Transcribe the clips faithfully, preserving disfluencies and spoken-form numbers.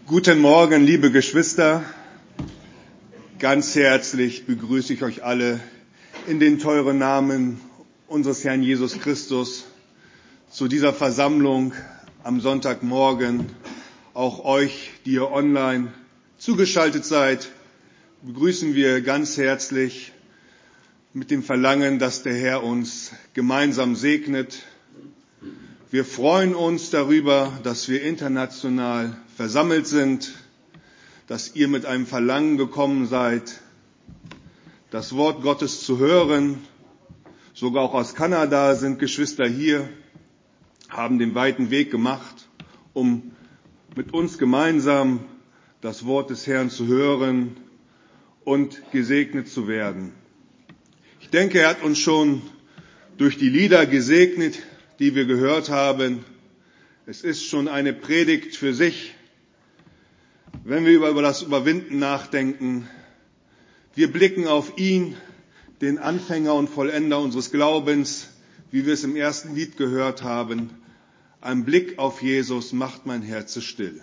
Guten Morgen, liebe Geschwister. Ganz herzlich begrüße ich euch alle in den teuren Namen unseres Herrn Jesus Christus zu dieser Versammlung am Sonntagmorgen. Auch euch, die ihr online zugeschaltet seid, begrüßen wir ganz herzlich mit dem Verlangen, dass der Herr uns gemeinsam segnet. Wir freuen uns darüber, dass wir international versammelt sind, dass ihr mit einem Verlangen gekommen seid, das Wort Gottes zu hören. Sogar auch aus Kanada sind Geschwister hier, haben den weiten Weg gemacht, um mit uns gemeinsam das Wort des Herrn zu hören und gesegnet zu werden. Ich denke, er hat uns schon durch die Lieder gesegnet, die wir gehört haben. Es ist schon eine Predigt für sich, wenn wir über das Überwinden nachdenken. Wir blicken auf ihn, den Anfänger und Vollender unseres Glaubens, wie wir es im ersten Lied gehört haben. Ein Blick auf Jesus macht mein Herz still.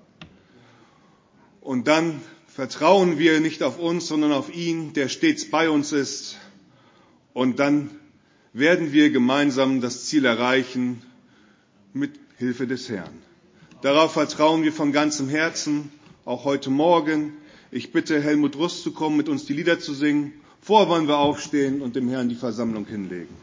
Und dann vertrauen wir nicht auf uns, sondern auf ihn, der stets bei uns ist. Und dann werden wir gemeinsam das Ziel erreichen mit Hilfe des Herrn. Darauf vertrauen wir von ganzem Herzen, auch heute Morgen. Ich bitte Helmut Rust zu kommen, mit uns die Lieder zu singen. Vorher wollen wir aufstehen und dem Herrn die Versammlung hinlegen.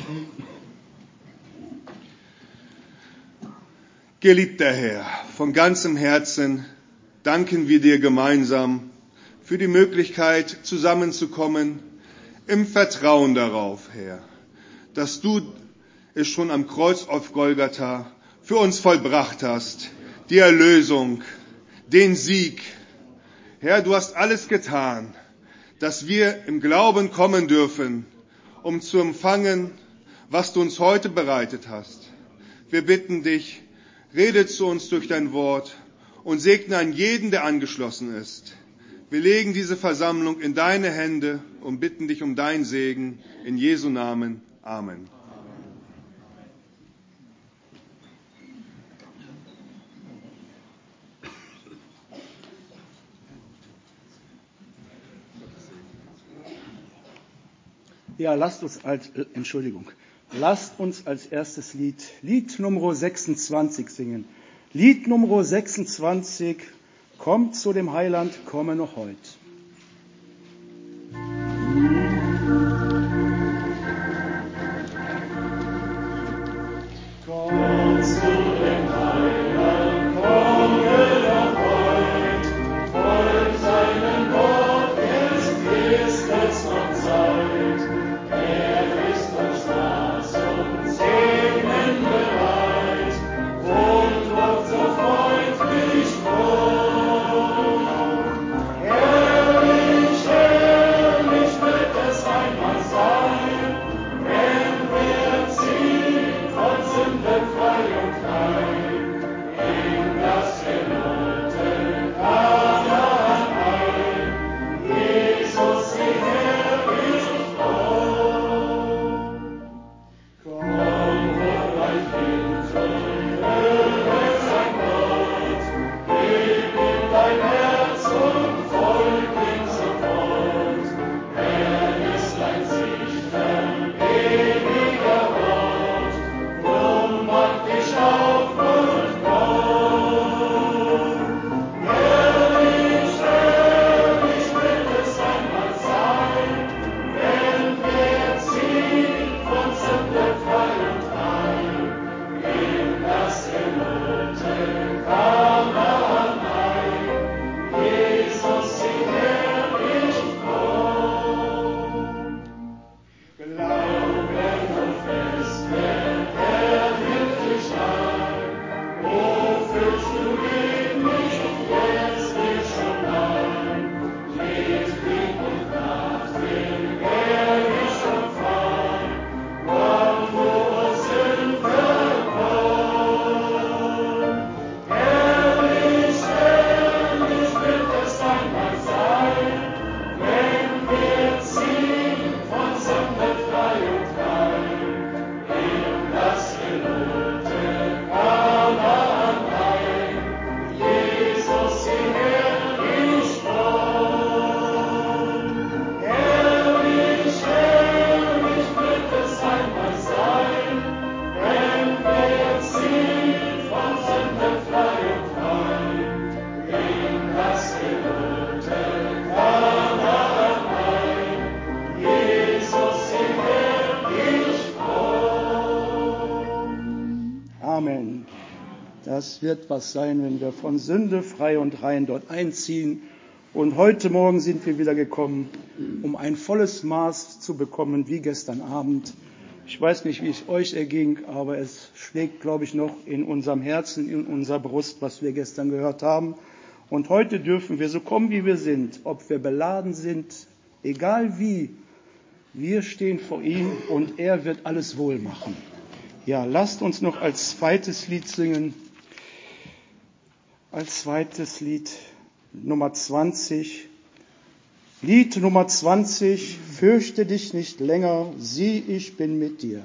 Geliebter Herr, von ganzem Herzen danken wir dir gemeinsam für die Möglichkeit, zusammenzukommen, im Vertrauen darauf, Herr, dass du es schon am Kreuz auf Golgatha für uns vollbracht hast, die Erlösung, den Sieg. Herr, du hast alles getan, dass wir im Glauben kommen dürfen, um zu empfangen, was du uns heute bereitet hast. Wir bitten dich, rede zu uns durch dein Wort und segne an jeden, der angeschlossen ist. Wir legen diese Versammlung in deine Hände und bitten dich um deinen Segen. In Jesu Namen. Amen. Ja, lasst uns als, äh, Entschuldigung, lasst uns als erstes Lied, Lied Nummer sechsundzwanzig singen. Lied Nummer sechsundzwanzig, kommt zu dem Heiland, komme noch heut. Yeah. Amen. Das wird was sein, wenn wir von Sünde frei und rein dort einziehen. Und heute Morgen sind wir wieder gekommen, um ein volles Maß zu bekommen, wie gestern Abend. Ich weiß nicht, wie es euch erging, aber es schlägt, glaube ich, noch in unserem Herzen, in unserer Brust, was wir gestern gehört haben. Und heute dürfen wir so kommen, wie wir sind, ob wir beladen sind, egal wie, wir stehen vor ihm und er wird alles wohl machen. Ja, lasst uns noch als zweites Lied singen, als zweites Lied Nummer zwanzig. Lied Nummer zwanzig, fürchte dich nicht länger, sieh, ich bin mit dir.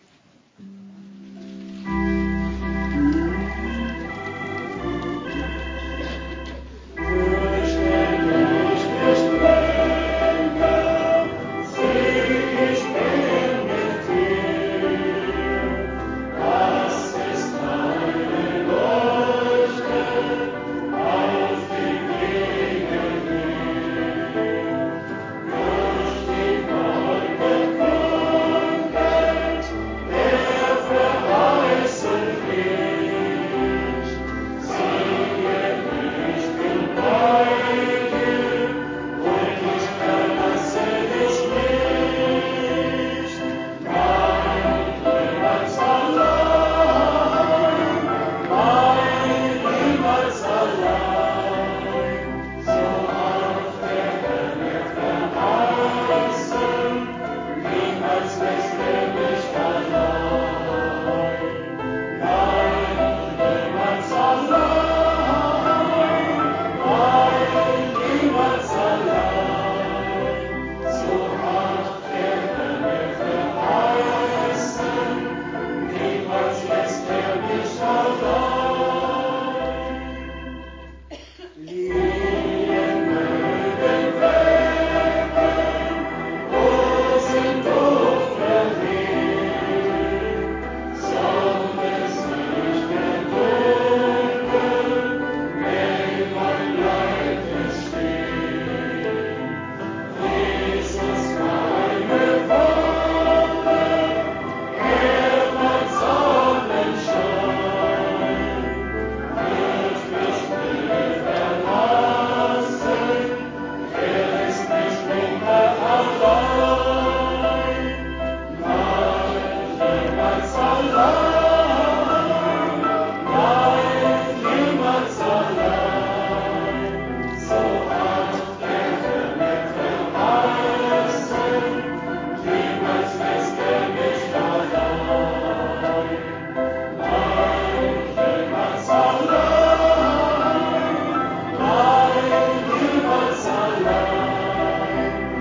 So.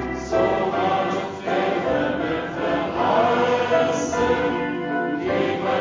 Niemand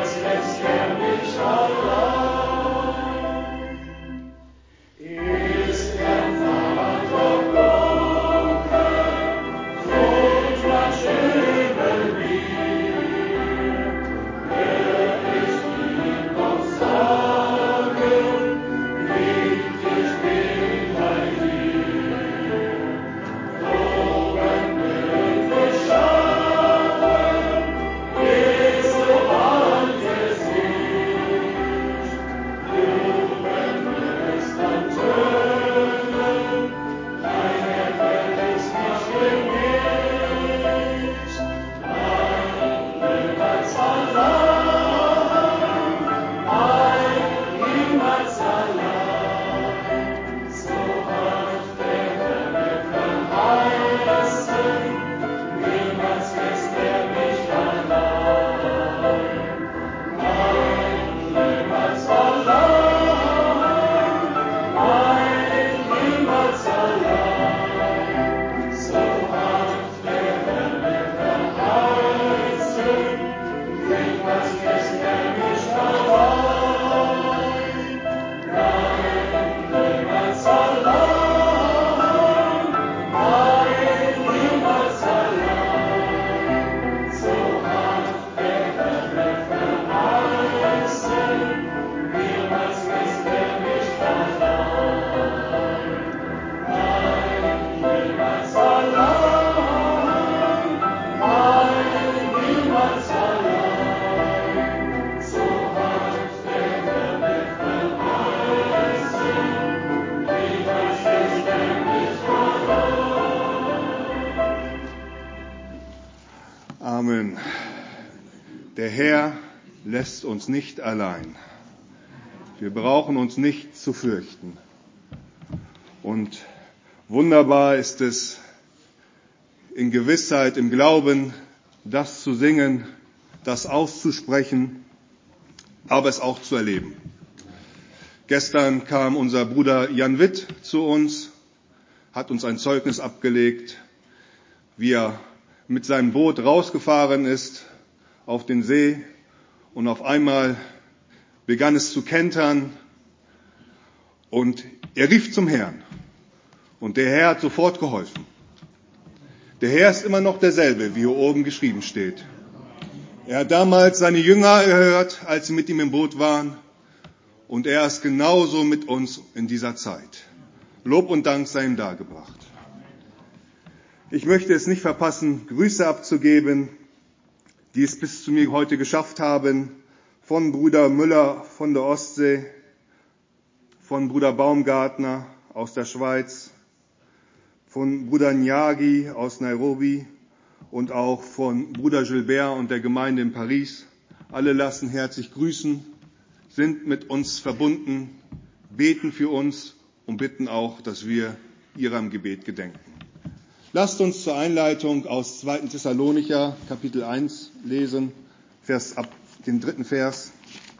Herr lässt uns nicht allein. Wir brauchen uns nicht zu fürchten. Und wunderbar ist es, in Gewissheit, im Glauben, das zu singen, das auszusprechen, aber es auch zu erleben. Gestern kam unser Bruder Jan Witt zu uns, hat uns ein Zeugnis abgelegt, wie er mit seinem Boot rausgefahren ist auf den See und auf einmal begann es zu kentern und er rief zum Herrn und der Herr hat sofort geholfen. Der Herr ist immer noch derselbe, wie hier oben geschrieben steht. Er hat damals seine Jünger gehört, als sie mit ihm im Boot waren und er ist genauso mit uns in dieser Zeit. Lob und Dank sei ihm dargebracht. Ich möchte es nicht verpassen, Grüße abzugeben, die es bis zu mir heute geschafft haben, von Bruder Müller von der Ostsee, von Bruder Baumgartner aus der Schweiz, von Bruder Nyagi aus Nairobi und auch von Bruder Gilbert und der Gemeinde in Paris. Alle lassen herzlich grüßen, sind mit uns verbunden, beten für uns und bitten auch, dass wir ihrem Gebet gedenken. Lasst uns zur Einleitung aus zweiten Thessalonicher Kapitel eins lesen, Vers ab den dritten Vers.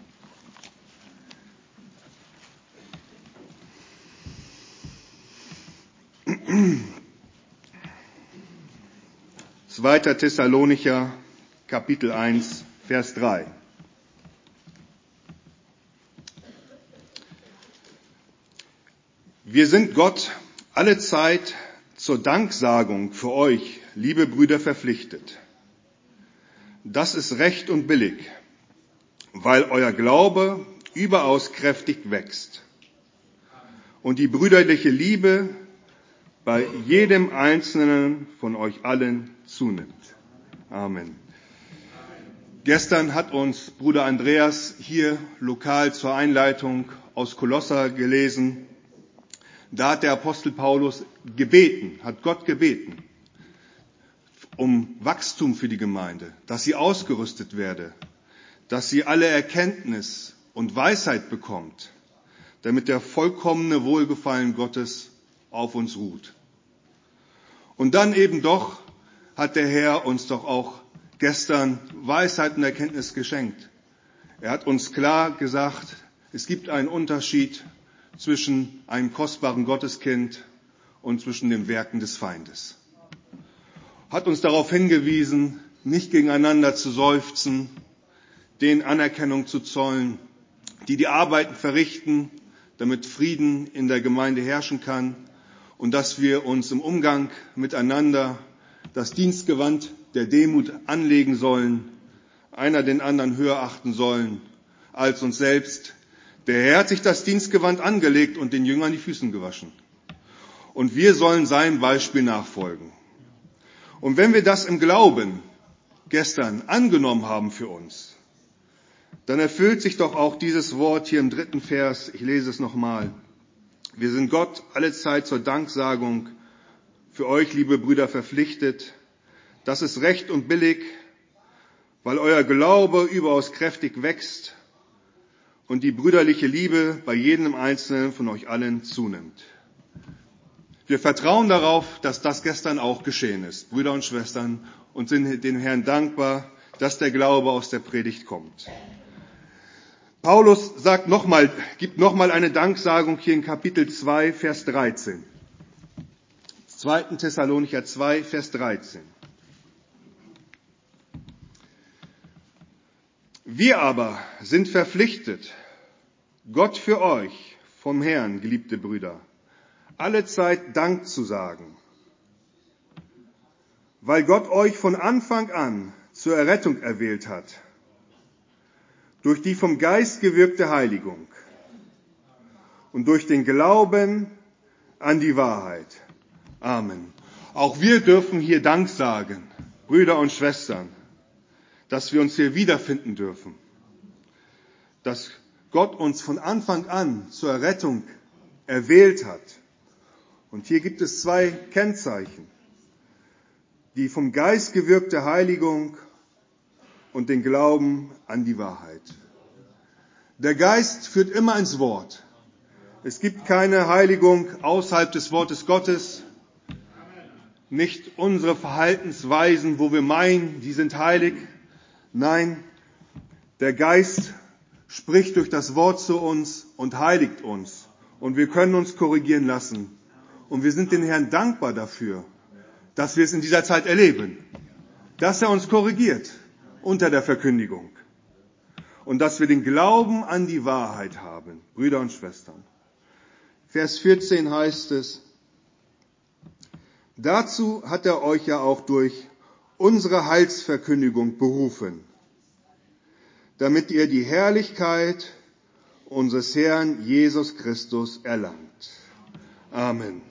zweiter Thessalonicher Kapitel eins, Vers drei. Wir sind Gott alle Zeit zur Danksagung für euch, liebe Brüder, verpflichtet. Das ist recht und billig, weil euer Glaube überaus kräftig wächst und die brüderliche Liebe bei jedem Einzelnen von euch allen zunimmt. Amen. Gestern hat uns Bruder Andreas hier lokal zur Einleitung aus Kolosser gelesen. Da hat der Apostel Paulus gebeten, hat Gott gebeten, um Wachstum für die Gemeinde, dass sie ausgerüstet werde, dass sie alle Erkenntnis und Weisheit bekommt, damit der vollkommene Wohlgefallen Gottes auf uns ruht. Und dann eben doch hat der Herr uns doch auch gestern Weisheit und Erkenntnis geschenkt. Er hat uns klar gesagt, es gibt einen Unterschied zwischen einem kostbaren Gotteskind und zwischen den Werken des Feindes. Hat uns darauf hingewiesen, nicht gegeneinander zu seufzen, denen Anerkennung zu zollen, die die Arbeiten verrichten, damit Frieden in der Gemeinde herrschen kann und dass wir uns im Umgang miteinander das Dienstgewand der Demut anlegen sollen, einer den anderen höher achten sollen als uns selbst. Der Herr hat sich das Dienstgewand angelegt und den Jüngern die Füße gewaschen. Und wir sollen seinem Beispiel nachfolgen. Und wenn wir das im Glauben gestern angenommen haben für uns, dann erfüllt sich doch auch dieses Wort hier im dritten Vers. Ich lese es nochmal. Wir sind Gott allezeit zur Danksagung für euch, liebe Brüder, verpflichtet. Das ist recht und billig, weil euer Glaube überaus kräftig wächst und die brüderliche Liebe bei jedem Einzelnen von euch allen zunimmt. Wir vertrauen darauf, dass das gestern auch geschehen ist, Brüder und Schwestern, und sind dem Herrn dankbar, dass der Glaube aus der Predigt kommt. Paulus sagt noch mal, gibt nochmal eine Danksagung hier in Kapitel zwei, Vers dreizehn. zweiter Thessalonicher zwei, Vers dreizehn. Wir aber sind verpflichtet, Gott für euch vom Herrn, geliebte Brüder, allezeit Dank zu sagen, weil Gott euch von Anfang an zur Errettung erwählt hat, durch die vom Geist gewirkte Heiligung und durch den Glauben an die Wahrheit. Amen. Auch wir dürfen hier Dank sagen, Brüder und Schwestern, dass wir uns hier wiederfinden dürfen, dass Gott uns von Anfang an zur Errettung erwählt hat. Und hier gibt es zwei Kennzeichen. Die vom Geist gewirkte Heiligung und den Glauben an die Wahrheit. Der Geist führt immer ins Wort. Es gibt keine Heiligung außerhalb des Wortes Gottes. Nicht unsere Verhaltensweisen, wo wir meinen, die sind heilig. Nein, der Geist spricht durch das Wort zu uns und heiligt uns. Und wir können uns korrigieren lassen. Und wir sind den Herrn dankbar dafür, dass wir es in dieser Zeit erleben. Dass er uns korrigiert unter der Verkündigung. Und dass wir den Glauben an die Wahrheit haben, Brüder und Schwestern. Vers vierzehn heißt es, dazu hat er euch ja auch durch unsere Heilsverkündigung berufen, damit ihr die Herrlichkeit unseres Herrn Jesus Christus erlangt. Amen.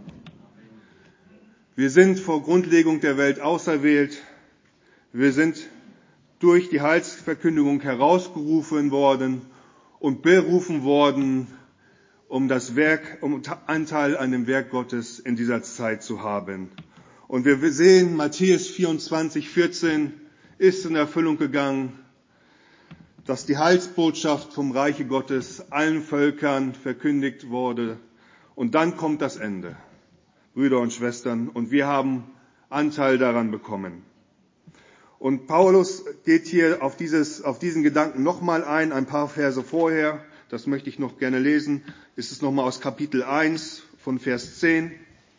Wir sind vor Grundlegung der Welt auserwählt. Wir sind durch die Heilsverkündigung herausgerufen worden und berufen worden, um das Werk, um Anteil an dem Werk Gottes in dieser Zeit zu haben. Und wir sehen, Matthäus vierundzwanzig, vierzehn ist in Erfüllung gegangen, dass die Heilsbotschaft vom Reiche Gottes allen Völkern verkündigt wurde. Und dann kommt das Ende, Brüder und Schwestern, und wir haben Anteil daran bekommen. Und Paulus geht hier auf, dieses, auf diesen Gedanken nochmal ein, ein paar Verse vorher. Das möchte ich noch gerne lesen. Ist es nochmal aus Kapitel eins von Vers zehn.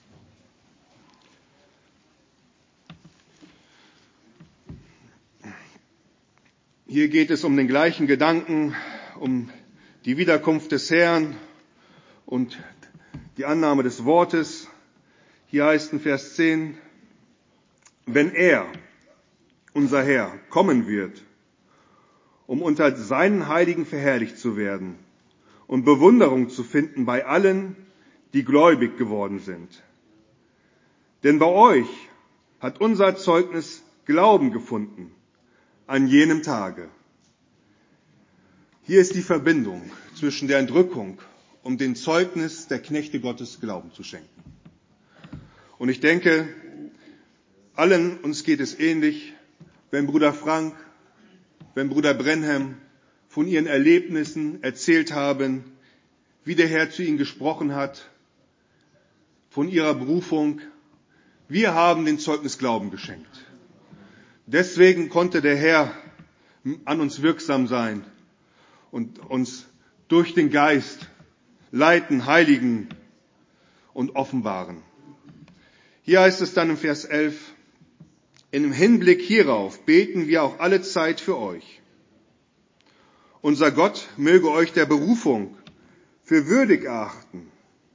Hier geht es um den gleichen Gedanken, um die Wiederkunft des Herrn und die Annahme des Wortes. Hier heißt in Vers zehn, wenn er, unser Herr, kommen wird, um unter seinen Heiligen verherrlicht zu werden und Bewunderung zu finden bei allen, die gläubig geworden sind. Denn bei euch hat unser Zeugnis Glauben gefunden an jenem Tage. Hier ist die Verbindung zwischen der Entrückung und dem Zeugnis der Knechte Gottes Glauben zu schenken. Und ich denke, allen uns geht es ähnlich, wenn Bruder Frank, wenn Bruder Brenhem von ihren Erlebnissen erzählt haben, wie der Herr zu ihnen gesprochen hat, von ihrer Berufung. Wir haben den Zeugnis Glauben geschenkt. Deswegen konnte der Herr an uns wirksam sein und uns durch den Geist leiten, heiligen und offenbaren. Hier heißt es dann im Vers elf, im Hinblick hierauf beten wir auch alle Zeit für euch. Unser Gott möge euch der Berufung für würdig erachten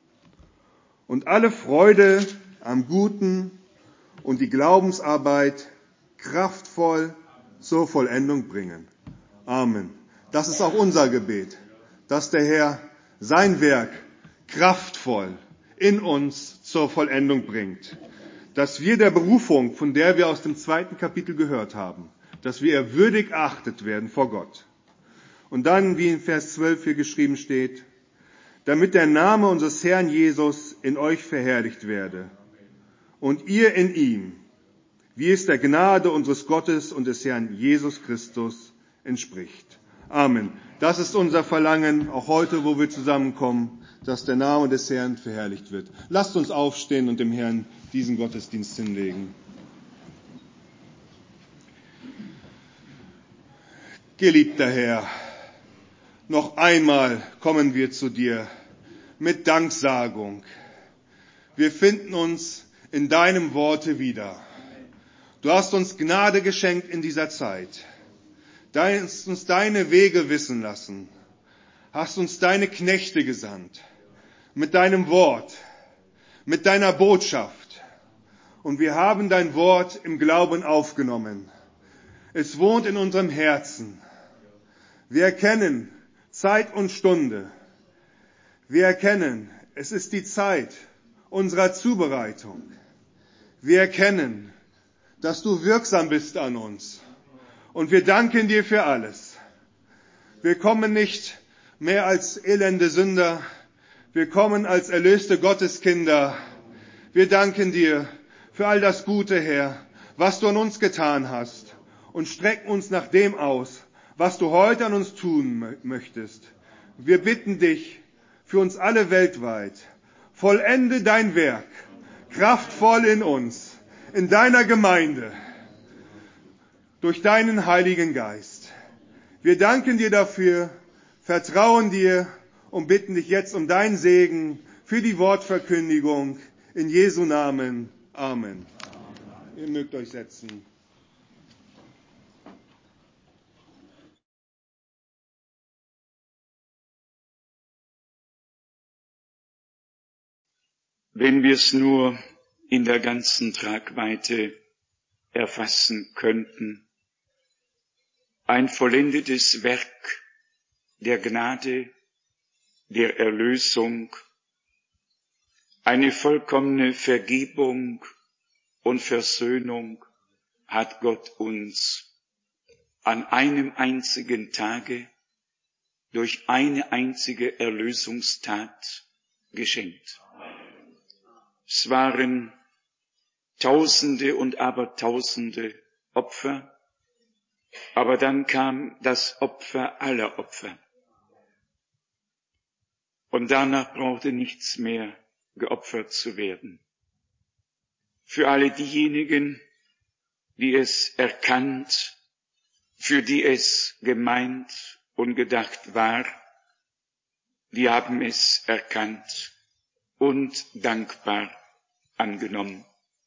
und alle Freude am Guten und die Glaubensarbeit kraftvoll zur Vollendung bringen. Amen. Das ist auch unser Gebet, dass der Herr sein Werk kraftvoll in uns zur Vollendung bringt. Dass wir der Berufung, von der wir aus dem zweiten Kapitel gehört haben, dass wir würdig erachtet werden vor Gott. Und dann, wie in Vers zwölf hier geschrieben steht, damit der Name unseres Herrn Jesus in euch verherrlicht werde und ihr in ihm, wie es der Gnade unseres Gottes und des Herrn Jesus Christus entspricht. Amen. Das ist unser Verlangen, auch heute, wo wir zusammenkommen, dass der Name des Herrn verherrlicht wird. Lasst uns aufstehen und dem Herrn diesen Gottesdienst hinlegen. Geliebter Herr, noch einmal kommen wir zu dir mit Danksagung. Wir finden uns in deinem Worte wieder. Du hast uns Gnade geschenkt in dieser Zeit. Du hast uns deine Wege wissen lassen. Hast uns deine Knechte gesandt. Mit deinem Wort. Mit deiner Botschaft. Und wir haben dein Wort im Glauben aufgenommen. Es wohnt in unserem Herzen. Wir erkennen Zeit und Stunde. Wir erkennen, es ist die Zeit unserer Zubereitung. Wir erkennen, dass du wirksam bist an uns. Und wir danken dir für alles. Wir kommen nicht mehr als elende Sünder. Wir kommen als erlöste Gotteskinder. Wir danken dir für all das Gute, Herr, was du an uns getan hast und strecken uns nach dem aus, was du heute an uns tun möchtest. Wir bitten dich für uns alle weltweit, vollende dein Werk, kraftvoll in uns, in deiner Gemeinde, durch deinen Heiligen Geist. Wir danken dir dafür, vertrauen dir und bitten dich jetzt um deinen Segen für die Wortverkündigung. In Jesu Namen. Amen. Ihr mögt euch setzen. Wenn wir es nur in der ganzen Tragweite erfassen könnten, ein vollendetes Werk der Gnade, der Erlösung, eine vollkommene Vergebung und Versöhnung hat Gott uns an einem einzigen Tage durch eine einzige Erlösungstat geschenkt. Es waren Tausende und Abertausende Opfer, aber dann kam das Opfer aller Opfer. Und danach brauchte nichts mehr geopfert zu werden. Für alle diejenigen, die es erkannt, für die es gemeint und gedacht war, die haben es erkannt und dankbar angenommen.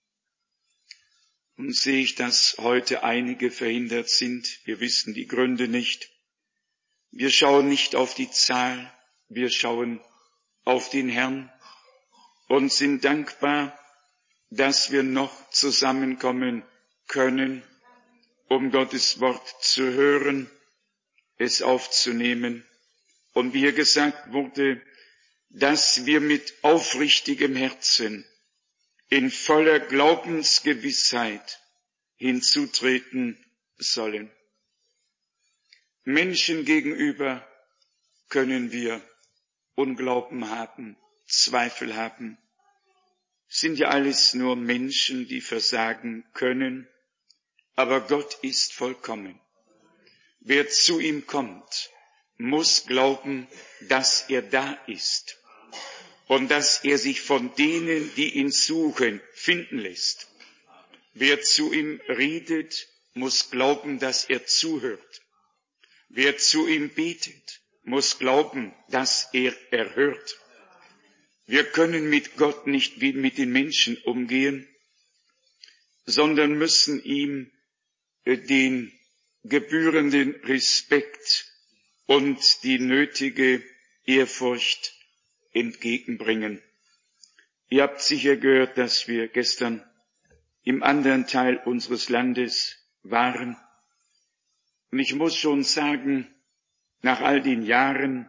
Und sehe ich, dass heute einige verhindert sind. Wir wissen die Gründe nicht. Wir schauen nicht auf die Zahl, wir schauen auf den Herrn und sind dankbar, dass wir noch zusammenkommen können, um Gottes Wort zu hören, es aufzunehmen. Und wie hier gesagt wurde, dass wir mit aufrichtigem Herzen in voller Glaubensgewissheit hinzutreten sollen. Menschen gegenüber können wir Unglauben haben, Zweifel haben. Sind ja alles nur Menschen, die versagen können, aber Gott ist vollkommen. Wer zu ihm kommt, muss glauben, dass er da ist und dass er sich von denen, die ihn suchen, finden lässt. Wer zu ihm redet, muss glauben, dass er zuhört. Wer zu ihm betet, muss glauben, dass er erhört. Wir können mit Gott nicht wie mit den Menschen umgehen, sondern müssen ihm den gebührenden Respekt und die nötige Ehrfurcht entgegenbringen. Ihr habt sicher gehört, dass wir gestern im anderen Teil unseres Landes waren. Und ich muss schon sagen, nach all den Jahren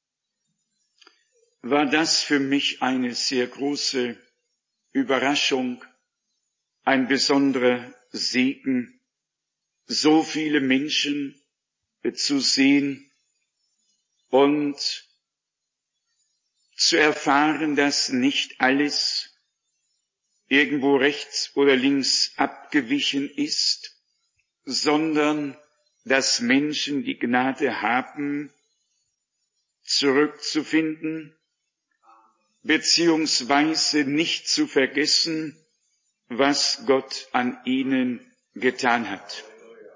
war das für mich eine sehr große Überraschung, ein besonderer Segen, so viele Menschen zu sehen und zu erfahren, dass nicht alles irgendwo rechts oder links abgewichen ist, sondern dass Menschen die Gnade haben, zurückzufinden, beziehungsweise nicht zu vergessen, was Gott an ihnen getan hat.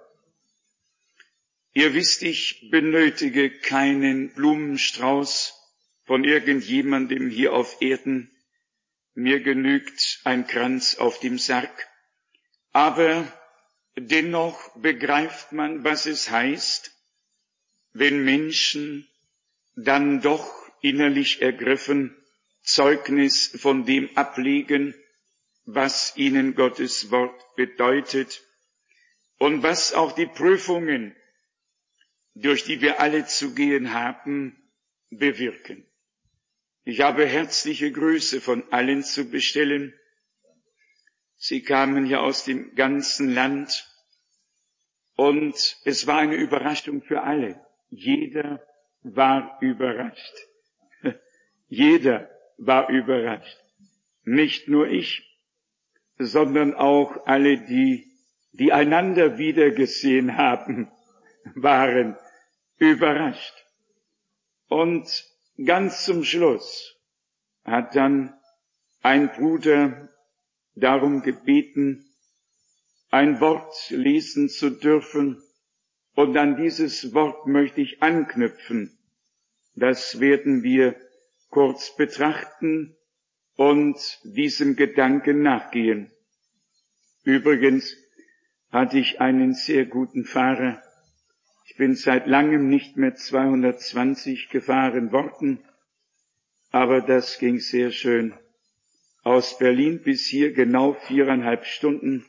Ihr wisst, ich benötige keinen Blumenstrauß von irgendjemandem hier auf Erden. Mir genügt ein Kranz auf dem Sarg. Aber dennoch begreift man, was es heißt, wenn Menschen dann doch innerlich ergriffen Zeugnis von dem ablegen, was ihnen Gottes Wort bedeutet und was auch die Prüfungen, durch die wir alle zu gehen haben, bewirken. Ich habe herzliche Grüße von allen zu bestellen. Sie kamen ja aus dem ganzen Land und es war eine Überraschung für alle. Jeder war überrascht. Jeder war überrascht. Nicht nur ich, sondern auch alle, die die einander wiedergesehen haben, waren überrascht. Und ganz zum Schluss hat dann ein Bruder darum gebeten, ein Wort lesen zu dürfen, und an dieses Wort möchte ich anknüpfen. Das werden wir kurz betrachten und diesem Gedanken nachgehen. Übrigens hatte ich einen sehr guten Fahrer. Ich bin seit langem nicht mehr zweihundertzwanzig gefahren worden, aber das ging sehr schön. Aus Berlin bis hier genau viereinhalb Stunden,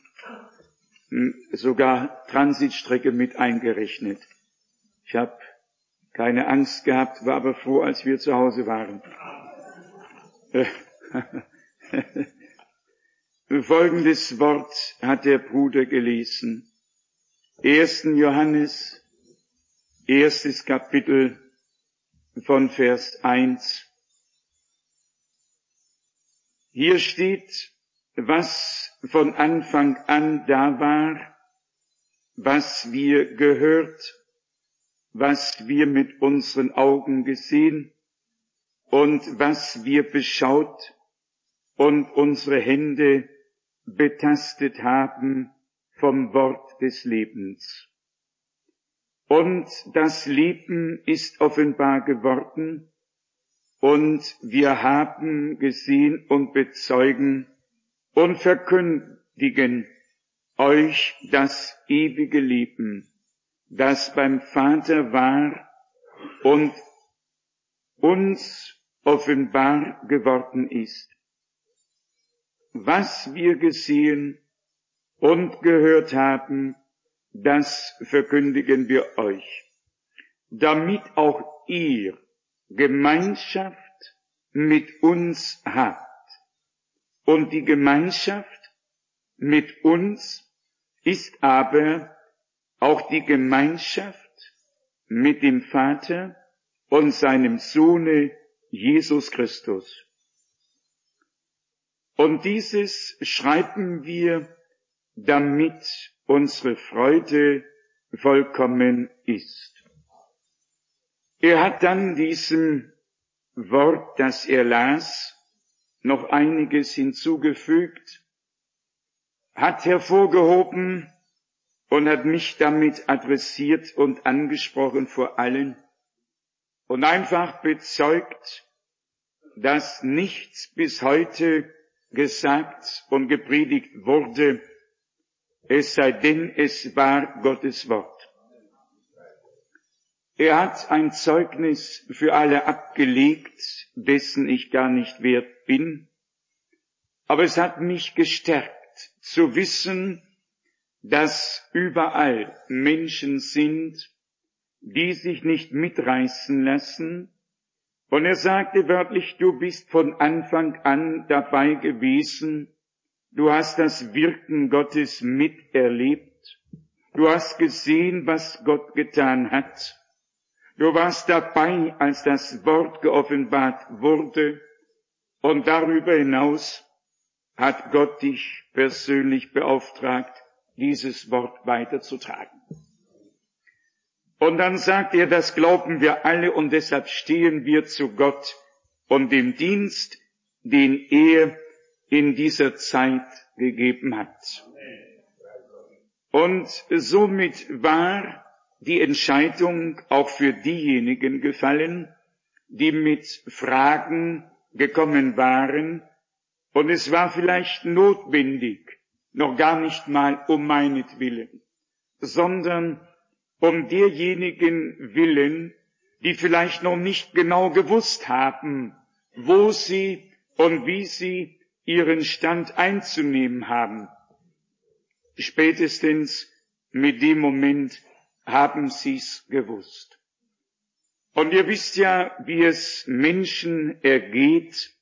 sogar Transitstrecke mit eingerechnet. Ich habe keine Angst gehabt, war aber froh, als wir zu Hause waren. Folgendes Wort hat der Bruder gelesen. ersten Johannes, erstes Kapitel von Vers eins. Hier steht, was von Anfang an da war, was wir gehört, was wir mit unseren Augen gesehen und was wir beschaut und unsere Hände betastet haben vom Wort des Lebens. Und das Leben ist offenbar geworden, und wir haben gesehen und bezeugen und verkündigen euch das ewige Leben, das beim Vater war und uns offenbar geworden ist. Was wir gesehen und gehört haben, das verkündigen wir euch, damit auch ihr Gemeinschaft mit uns habt. Und die Gemeinschaft mit uns ist aber auch die Gemeinschaft mit dem Vater und seinem Sohne Jesus Christus. Und dieses schreiben wir, damit unsere Freude vollkommen ist. Er hat dann diesem Wort, das er las, noch einiges hinzugefügt, hat hervorgehoben und hat mich damit adressiert und angesprochen vor allen und einfach bezeugt, dass nichts bis heute gesagt und gepredigt wurde, es sei denn, es war Gottes Wort. Er hat ein Zeugnis für alle abgelegt, dessen ich gar nicht wert bin, aber es hat mich gestärkt zu wissen, dass überall Menschen sind, die sich nicht mitreißen lassen. Und er sagte wörtlich, du bist von Anfang an dabei gewesen, du hast das Wirken Gottes miterlebt, du hast gesehen, was Gott getan hat. Du warst dabei, als das Wort geoffenbart wurde, und darüber hinaus hat Gott dich persönlich beauftragt, dieses Wort weiterzutragen. Und dann sagt er, das glauben wir alle, und deshalb stehen wir zu Gott und dem Dienst, den er in dieser Zeit gegeben hat. Und somit war die Entscheidung auch für diejenigen gefallen, die mit Fragen gekommen waren, und es war vielleicht notwendig, noch gar nicht mal um meinetwillen, sondern um derjenigen willen, die vielleicht noch nicht genau gewusst haben, wo sie und wie sie ihren Stand einzunehmen haben. Spätestens mit dem Moment haben sie's gewusst. Und ihr wisst ja, wie es Menschen ergeht,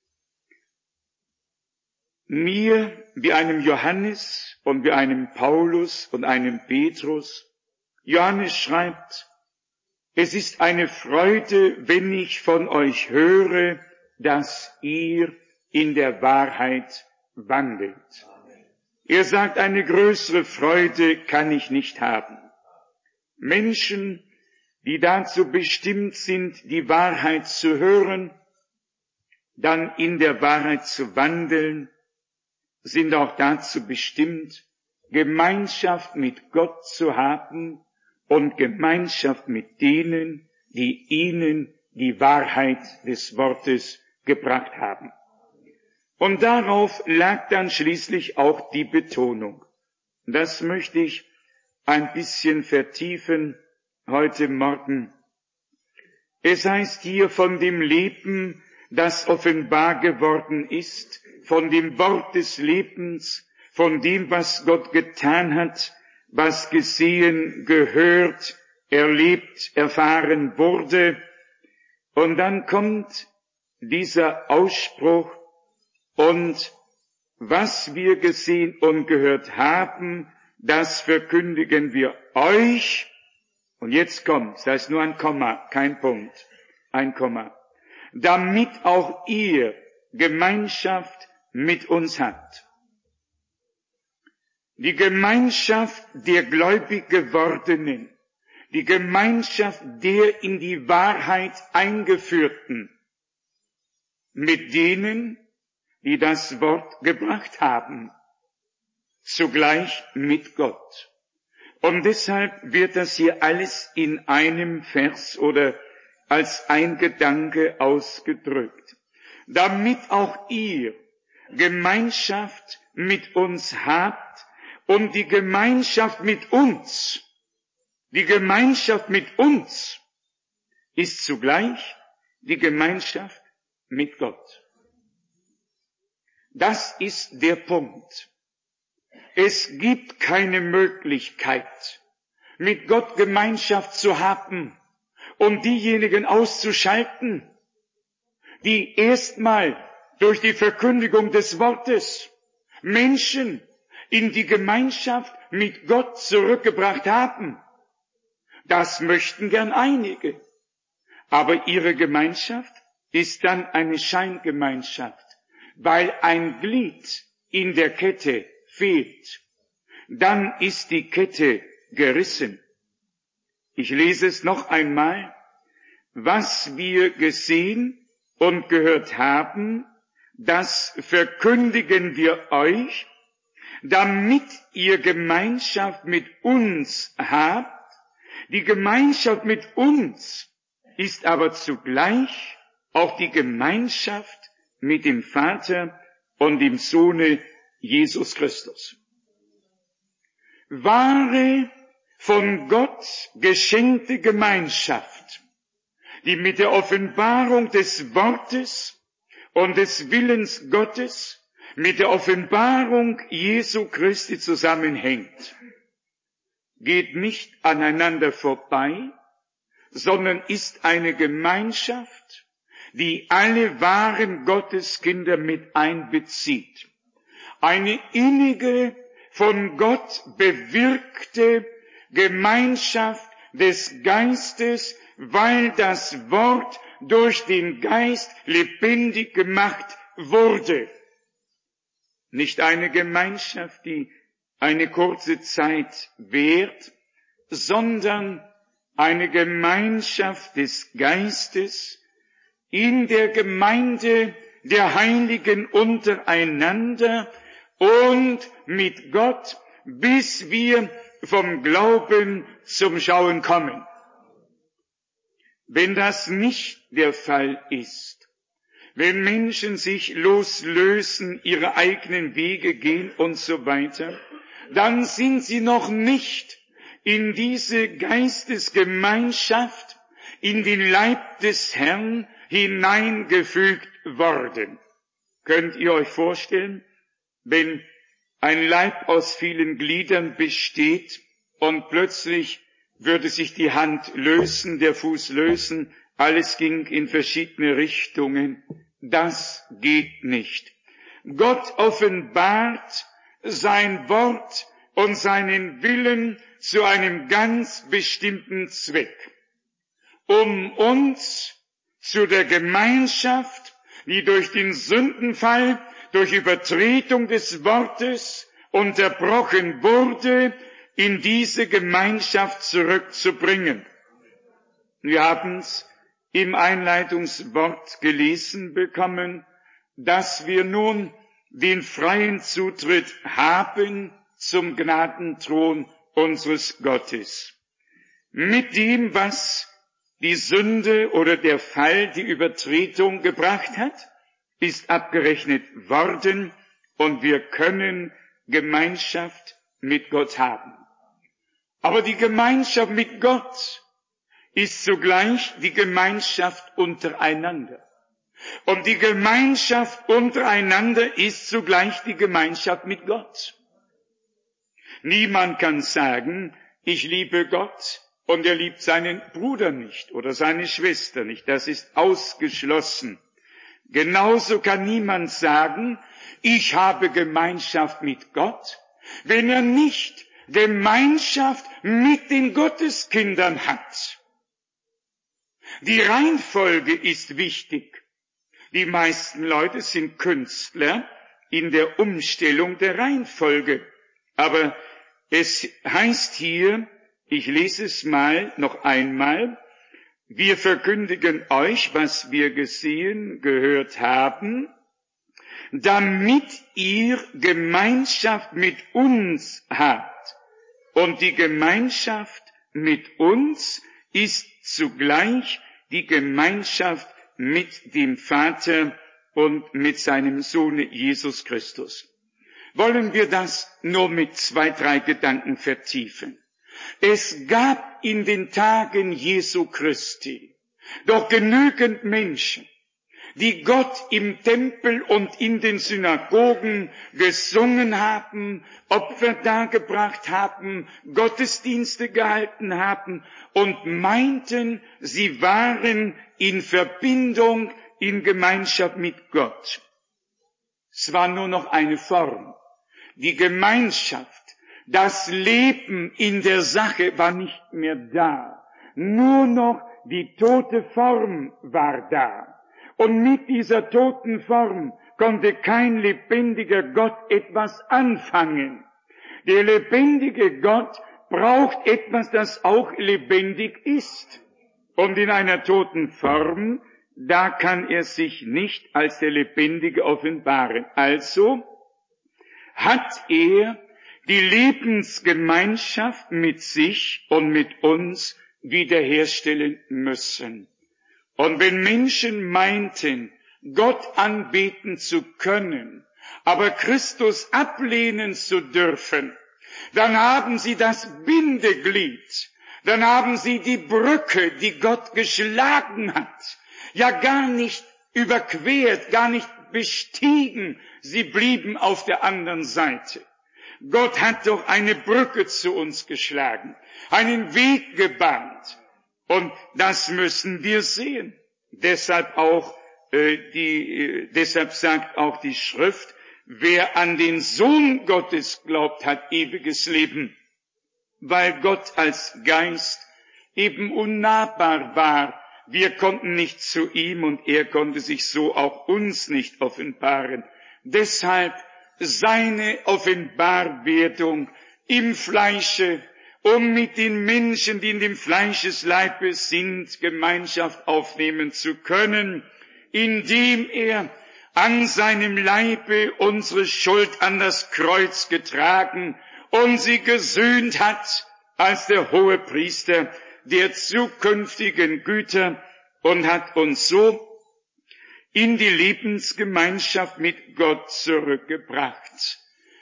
mir wie einem Johannes und wie einem Paulus und einem Petrus. Johannes schreibt, es ist eine Freude, wenn ich von euch höre, dass ihr in der Wahrheit wandelt. Er sagt, eine größere Freude kann ich nicht haben. Menschen, die dazu bestimmt sind, die Wahrheit zu hören, dann in der Wahrheit zu wandeln, sind auch dazu bestimmt, Gemeinschaft mit Gott zu haben und Gemeinschaft mit denen, die ihnen die Wahrheit des Wortes gebracht haben. Und darauf lag dann schließlich auch die Betonung. Das möchte ich ein bisschen vertiefen heute Morgen. Es heißt hier von dem Leben, das offenbar geworden ist, von dem Wort des Lebens, von dem, was Gott getan hat, was gesehen, gehört, erlebt, erfahren wurde. Und dann kommt dieser Ausspruch, und was wir gesehen und gehört haben, das verkündigen wir euch. Und jetzt kommt, da ist nur ein Komma, kein Punkt, ein Komma. Damit auch ihr Gemeinschaft mit uns habt. Die Gemeinschaft der gläubig gewordenen, die Gemeinschaft der in die Wahrheit eingeführten, mit denen, die das Wort gebracht haben, zugleich mit Gott. Und deshalb wird das hier alles in einem Vers oder als ein Gedanke ausgedrückt. Damit auch ihr Gemeinschaft mit uns habt und die Gemeinschaft mit uns, die Gemeinschaft mit uns ist zugleich die Gemeinschaft mit Gott. Das ist der Punkt. Es gibt keine Möglichkeit, mit Gott Gemeinschaft zu haben und diejenigen auszuschalten, die erstmal durch die Verkündigung des Wortes Menschen in die Gemeinschaft mit Gott zurückgebracht haben. Das möchten gern einige. Aber ihre Gemeinschaft ist dann eine Scheingemeinschaft, weil ein Glied in der Kette fehlt. Dann ist die Kette gerissen. Ich lese es noch einmal. Was wir gesehen und gehört haben, das verkündigen wir euch, damit ihr Gemeinschaft mit uns habt. Die Gemeinschaft mit uns ist aber zugleich auch die Gemeinschaft mit dem Vater und dem Sohne Jesus Christus. Wahre, von Gott geschenkte Gemeinschaft, die mit der Offenbarung des Wortes und des Willens Gottes, mit der Offenbarung Jesu Christi zusammenhängt, geht nicht aneinander vorbei, sondern ist eine Gemeinschaft, die alle wahren Gotteskinder mit einbezieht. Eine innige, von Gott bewirkte Gemeinschaft des Geistes, weil das Wort durch den Geist lebendig gemacht wurde. Nicht eine Gemeinschaft, die eine kurze Zeit währt, sondern eine Gemeinschaft des Geistes in der Gemeinde der Heiligen untereinander und mit Gott, bis wir vom Glauben zum Schauen kommen. Wenn das nicht der Fall ist, wenn Menschen sich loslösen, ihre eigenen Wege gehen und so weiter, dann sind sie noch nicht in diese Geistesgemeinschaft, in den Leib des Herrn hineingefügt worden. Könnt ihr euch vorstellen, wenn ein Leib aus vielen Gliedern besteht und plötzlich würde sich die Hand lösen, der Fuß lösen, alles ging in verschiedene Richtungen. Das geht nicht. Gott offenbart sein Wort und seinen Willen zu einem ganz bestimmten Zweck, um uns zu der Gemeinschaft, die durch den Sündenfall, durch Übertretung des Wortes unterbrochen wurde, in diese Gemeinschaft zurückzubringen. Wir haben es im Einleitungswort gelesen bekommen, dass wir nun den freien Zutritt haben zum Gnadenthron unseres Gottes. Mit dem, was die Sünde oder der Fall, die Übertretung gebracht hat, ist abgerechnet worden und wir können Gemeinschaft mit Gott haben. Aber die Gemeinschaft mit Gott ist zugleich die Gemeinschaft untereinander. Und die Gemeinschaft untereinander ist zugleich die Gemeinschaft mit Gott. Niemand kann sagen, ich liebe Gott und er liebt seinen Bruder nicht oder seine Schwester nicht. Das ist ausgeschlossen. Genauso kann niemand sagen, ich habe Gemeinschaft mit Gott, wenn er nicht Gemeinschaft mit den Gotteskindern hat. Die Reihenfolge ist wichtig. Die meisten Leute sind Künstler in der Umstellung der Reihenfolge. Aber es heißt hier, ich lese es mal noch einmal, wir verkündigen euch, was wir gesehen, gehört haben, damit ihr Gemeinschaft mit uns habt. Und die Gemeinschaft mit uns ist zugleich die Gemeinschaft mit dem Vater und mit seinem Sohne Jesus Christus. Wollen wir das nur mit zwei, drei Gedanken vertiefen. Es gab in den Tagen Jesu Christi doch genügend Menschen, die Gott im Tempel und in den Synagogen gesungen haben, Opfer dargebracht haben, Gottesdienste gehalten haben und meinten, sie waren in Verbindung, in Gemeinschaft mit Gott. Es war nur noch eine Form. Die Gemeinschaft, das Leben in der Sache war nicht mehr da. Nur noch die tote Form war da. Und mit dieser toten Form konnte kein lebendiger Gott etwas anfangen. Der lebendige Gott braucht etwas, das auch lebendig ist. Und in einer toten Form, da kann er sich nicht als der Lebendige offenbaren. Also hat er die Lebensgemeinschaft mit sich und mit uns wiederherstellen müssen. Und wenn Menschen meinten, Gott anbeten zu können, aber Christus ablehnen zu dürfen, dann haben sie das Bindeglied, dann haben sie die Brücke, die Gott geschlagen hat, ja gar nicht überquert, gar nicht bestiegen, sie blieben auf der anderen Seite. Gott hat doch eine Brücke zu uns geschlagen, einen Weg gebahnt. Und das müssen wir sehen. Deshalb auch äh, die, äh, deshalb sagt auch die Schrift, wer an den Sohn Gottes glaubt, hat ewiges Leben, weil Gott als Geist eben unnahbar war. Wir konnten nicht zu ihm und er konnte sich so auch uns nicht offenbaren. Deshalb seine Offenbarwerdung im Fleische, um mit den Menschen, die in dem Fleischesleibe sind, Gemeinschaft aufnehmen zu können, indem er an seinem Leibe unsere Schuld an das Kreuz getragen und sie gesühnt hat als der Hohepriester der zukünftigen Güter und hat uns so in die Lebensgemeinschaft mit Gott zurückgebracht.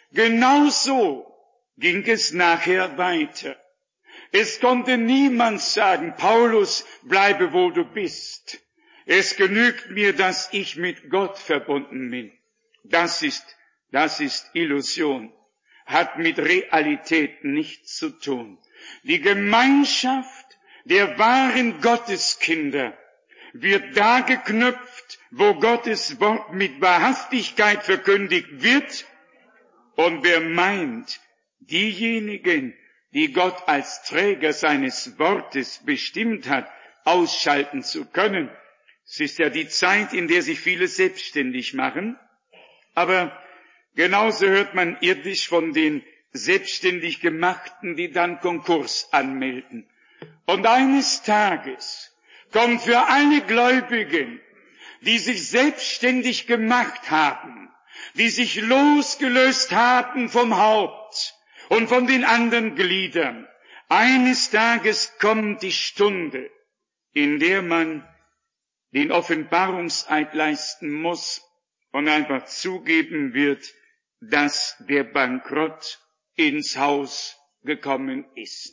Genauso ging es nachher weiter. Es konnte niemand sagen, Paulus, bleibe wo du bist. Es genügt mir, dass ich mit Gott verbunden bin. Das ist, das ist Illusion. Hat mit Realität nichts zu tun. Die Gemeinschaft der wahren Gotteskinder wird da geknüpft, wo Gottes Wort mit Wahrhaftigkeit verkündigt wird. Und wer meint, diejenigen, die Gott als Träger seines Wortes bestimmt hat, ausschalten zu können. Es ist ja die Zeit, in der sich viele selbstständig machen. Aber Genauso hört man irdisch von den selbstständig Gemachten, die dann Konkurs anmelden. Und eines Tages kommt für alle Gläubigen, die sich selbstständig gemacht haben, die sich losgelöst haben vom Haupt und von den anderen Gliedern, eines Tages kommt die Stunde, in der man den Offenbarungseid leisten muss und einfach zugeben wird, dass der Bankrott ins Haus gekommen ist.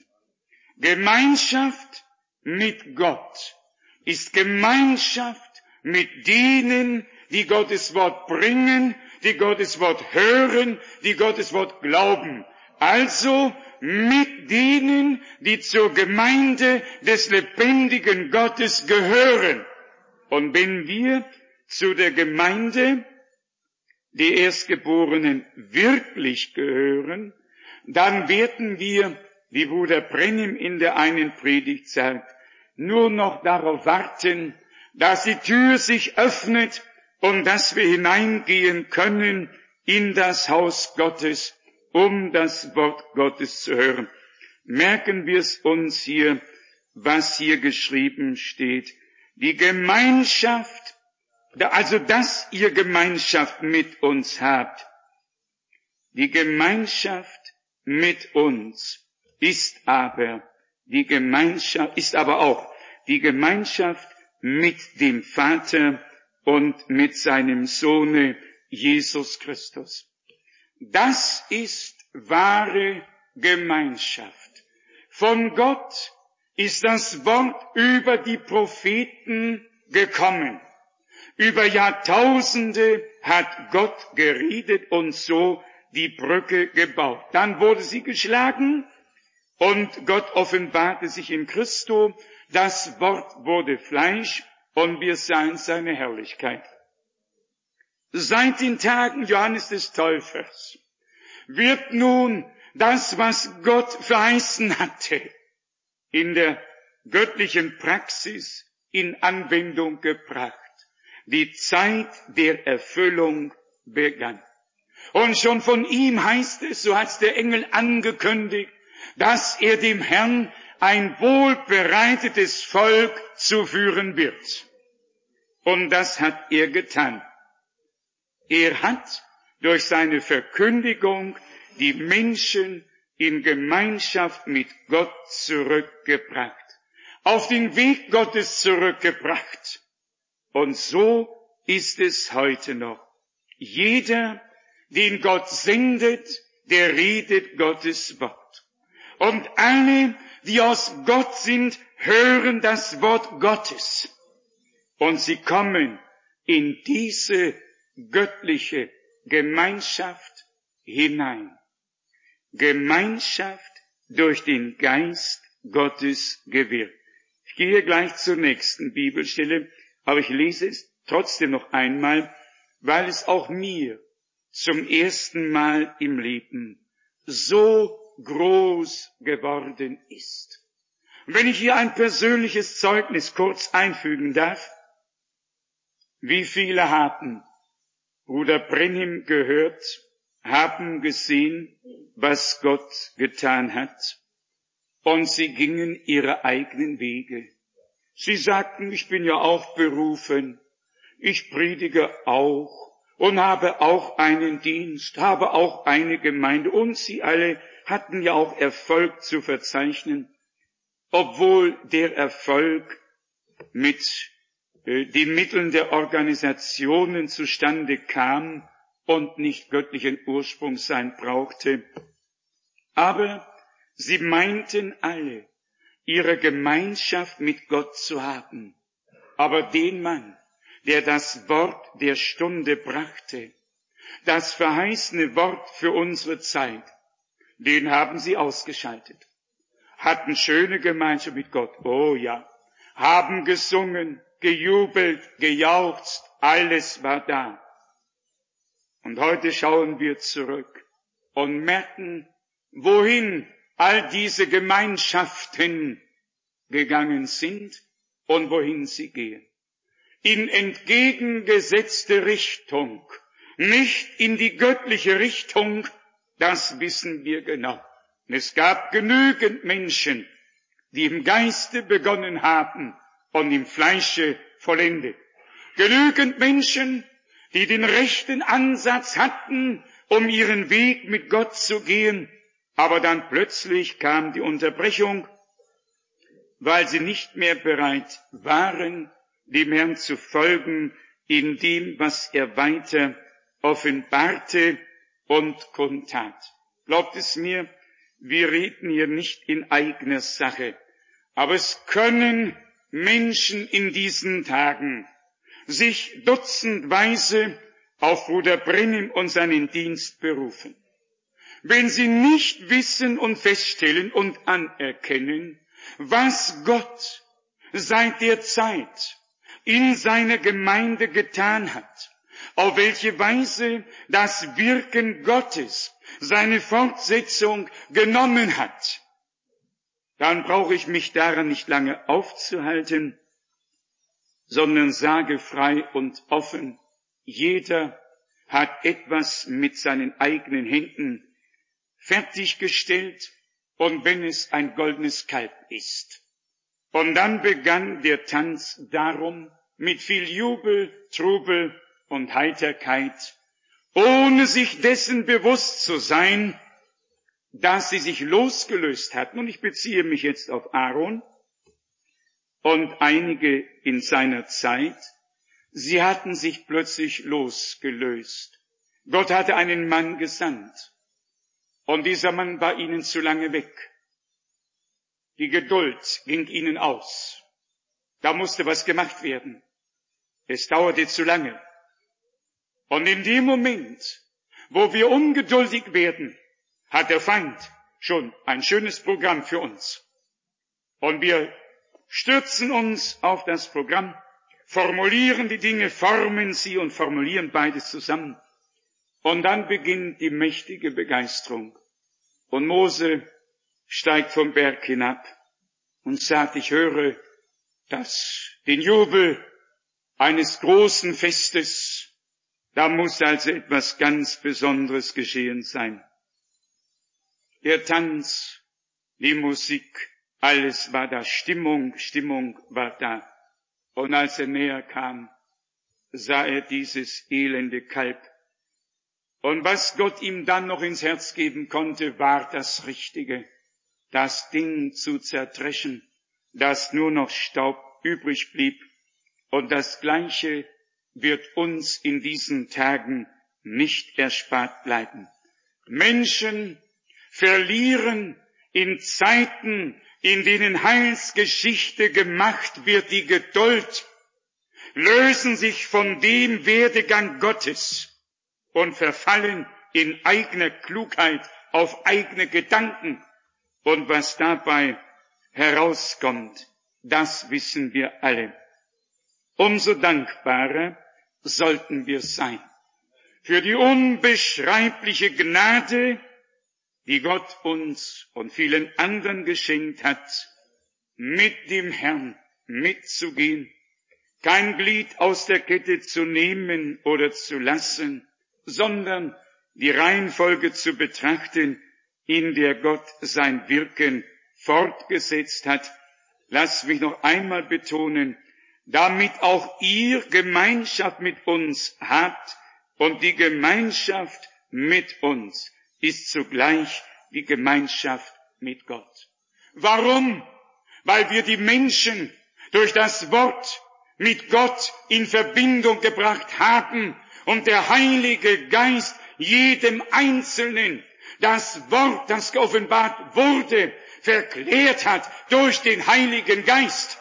Gemeinschaft mit Gott ist Gemeinschaft mit denen, die Gottes Wort bringen, die Gottes Wort hören, die Gottes Wort glauben. Also mit denen, die zur Gemeinde des lebendigen Gottes gehören. Und wenn wir zu der Gemeinde der Erstgeborenen wirklich gehören, dann werden wir, wie Bruder Brennim in der einen Predigt sagt, nur noch darauf warten, dass die Tür sich öffnet und dass wir hineingehen können in das Haus Gottes, um das Wort Gottes zu hören. Merken wir es uns hier, was hier geschrieben steht. Die Gemeinschaft, also dass ihr Gemeinschaft mit uns habt. Die Gemeinschaft mit uns ist aber die Gemeinschaft, ist aber auch die Gemeinschaft mit dem Vater und mit seinem Sohne Jesus Christus. Das ist wahre Gemeinschaft. Von Gott ist das Wort über die Propheten gekommen. Über Jahrtausende hat Gott geredet und so die Brücke gebaut. Dann wurde sie geschlagen und Gott offenbarte sich in Christo. Das Wort wurde Fleisch und wir sahen seine Herrlichkeit. Seit den Tagen Johannes des Täufers wird nun das, was Gott verheißen hatte, in der göttlichen Praxis in Anwendung gebracht. Die Zeit der Erfüllung begann. Und schon von ihm heißt es, so hat der Engel angekündigt, dass er dem Herrn ein wohlbereitetes Volk zuführen wird. Und das hat er getan. Er hat durch seine Verkündigung die Menschen in Gemeinschaft mit Gott zurückgebracht, auf den Weg Gottes zurückgebracht. Und so ist es heute noch. Jeder, den Gott sendet, der redet Gottes Wort. Und alle, die aus Gott sind, hören das Wort Gottes. Und sie kommen in diese göttliche Gemeinschaft hinein. Gemeinschaft durch den Geist Gottes gewirkt. Ich gehe gleich zur nächsten Bibelstelle, aber ich lese es trotzdem noch einmal, weil es auch mir zum ersten Mal im Leben so groß geworden ist. Und wenn ich hier ein persönliches Zeugnis kurz einfügen darf, wie viele haben Bruder Brennim gehört, haben gesehen, was Gott getan hat, und sie gingen ihre eigenen Wege. Sie sagten, ich bin ja auch berufen, ich predige auch und habe auch einen Dienst, habe auch eine Gemeinde, und sie alle hatten ja auch Erfolg zu verzeichnen, obwohl der Erfolg mit äh, den Mitteln der Organisationen zustande kam und nicht göttlichen Ursprungs sein brauchte. Aber sie meinten alle, ihre Gemeinschaft mit Gott zu haben. Aber den Mann, der das Wort der Stunde brachte, das verheißene Wort für unsere Zeit, den haben sie ausgeschaltet. Hatten schöne Gemeinschaft mit Gott, oh ja, haben gesungen, gejubelt, gejauchzt, alles war da. Und heute schauen wir zurück und merken, wohin all diese Gemeinschaften gegangen sind und wohin sie gehen. In entgegengesetzte Richtung nicht in die göttliche Richtung, das wissen wir genau. Und es gab genügend Menschen, die im Geiste begonnen haben und im Fleische vollendet. Genügend Menschen, die den rechten Ansatz hatten, um ihren Weg mit Gott zu gehen, aber dann plötzlich kam die Unterbrechung, weil sie nicht mehr bereit waren, dem Herrn zu folgen in dem, was er weiter offenbarte und kundtat. Glaubt es mir, wir reden hier nicht in eigener Sache, aber es können Menschen in diesen Tagen sich dutzendweise auf Bruder Brennim und seinen Dienst berufen. Wenn sie nicht wissen und feststellen und anerkennen, was Gott seit der Zeit in seiner Gemeinde getan hat, auf welche Weise das Wirken Gottes seine Fortsetzung genommen hat, dann brauche ich mich daran nicht lange aufzuhalten, sondern sage frei und offen, jeder hat etwas mit seinen eigenen Händen fertiggestellt, und wenn es ein goldenes Kalb ist. Und dann begann der Tanz darum mit viel Jubel, Trubel und Heiterkeit, ohne sich dessen bewusst zu sein, dass sie sich losgelöst hatten. Und ich beziehe mich jetzt auf Aaron und einige in seiner Zeit. Sie hatten sich plötzlich losgelöst. Gott hatte einen Mann gesandt. Und dieser Mann war ihnen zu lange weg. Die Geduld ging ihnen aus. Da musste was gemacht werden. Es dauerte zu lange. Und in dem Moment, wo wir ungeduldig werden, hat der Feind schon ein schönes Programm für uns. Und wir stürzen uns auf das Programm, formulieren die Dinge, formen sie und formulieren beides zusammen. Und dann beginnt die mächtige Begeisterung. Und Mose steigt vom Berg hinab und sagt, ich höre das, den Jubel eines großen Festes. Da muss also etwas ganz Besonderes geschehen sein. Der Tanz, die Musik, alles war da, Stimmung, Stimmung war da. Und als er näher kam, sah er dieses elende Kalb. Und was Gott ihm dann noch ins Herz geben konnte, war das Richtige, das Ding zu zertreschen, dass nur noch Staub übrig blieb. Und das Gleiche wird uns in diesen Tagen nicht erspart bleiben. Menschen verlieren in Zeiten, in denen Heilsgeschichte gemacht wird, die Geduld, lösen sich von dem Werdegang Gottes und verfallen in eigener Klugheit auf eigene Gedanken. Und was dabei herauskommt, das wissen wir alle. Umso dankbarer sollten wir sein für die unbeschreibliche Gnade, die Gott uns und vielen anderen geschenkt hat, mit dem Herrn mitzugehen, kein Glied aus der Kette zu nehmen oder zu lassen, sondern die Reihenfolge zu betrachten, in der Gott sein Wirken fortgesetzt hat. Lass mich noch einmal betonen, damit auch ihr Gemeinschaft mit uns habt, und die Gemeinschaft mit uns ist zugleich die Gemeinschaft mit Gott. Warum? Weil wir die Menschen durch das Wort mit Gott in Verbindung gebracht haben und der Heilige Geist jedem Einzelnen das Wort, das geoffenbart wurde, verklärt hat durch den Heiligen Geist.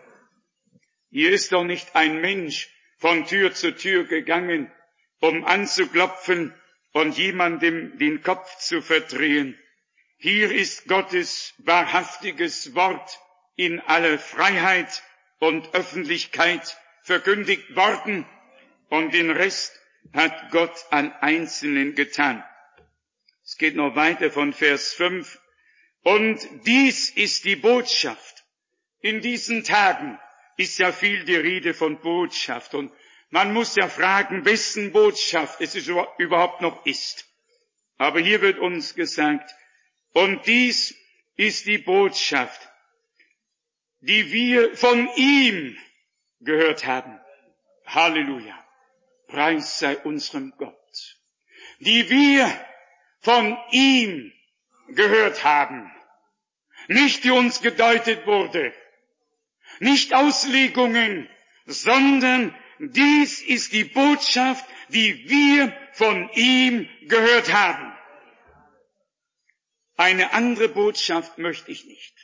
Hier ist doch nicht ein Mensch von Tür zu Tür gegangen, um anzuklopfen und jemandem den Kopf zu verdrehen. Hier ist Gottes wahrhaftiges Wort in aller Freiheit und Öffentlichkeit verkündigt worden, und den Rest hat Gott an Einzelnen getan. Es geht noch weiter von Vers fünf. Und dies ist die Botschaft. In diesen Tagen ist ja viel die Rede von Botschaft, und Man muss ja fragen, wessen Botschaft es überhaupt noch ist. Aber hier wird uns gesagt, und dies ist die Botschaft, die wir von ihm gehört haben. Halleluja. Preis sei unserem Gott. Die wir von ihm gehört haben. Nicht die uns gedeutet wurde. Nicht Auslegungen, sondern dies ist die Botschaft, die wir von ihm gehört haben. Eine andere Botschaft möchte ich nicht.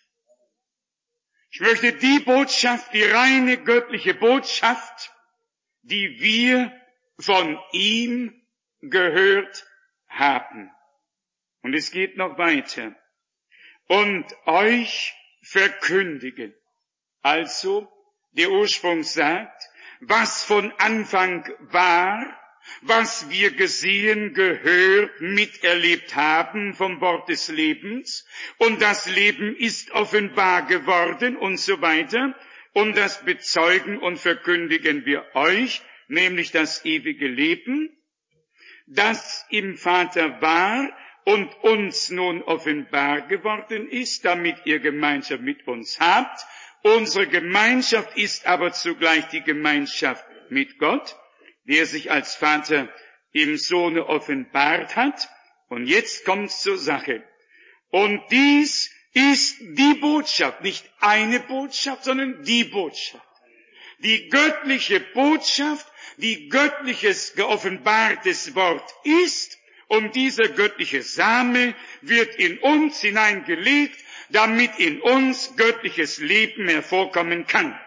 Ich möchte die Botschaft, die reine göttliche Botschaft, die wir von ihm gehört haben. Und es geht noch weiter. Und euch verkündigen. Also, der Ursprung sagt, was von Anfang war, was wir gesehen, gehört, miterlebt haben vom Wort des Lebens, und das Leben ist offenbar geworden und so weiter, und das bezeugen und verkündigen wir euch, nämlich das ewige Leben, das im Vater war und uns nun offenbar geworden ist, damit ihr Gemeinschaft mit uns habt. Unsere Gemeinschaft ist aber zugleich die Gemeinschaft mit Gott, der sich als Vater im Sohne offenbart hat. Und jetzt kommt's zur Sache. Und dies ist die Botschaft, nicht eine Botschaft, sondern die Botschaft. Die göttliche Botschaft, die göttliches geoffenbartes Wort ist, und dieser göttliche Same wird in uns hineingelegt, damit in uns göttliches Leben hervorkommen kann.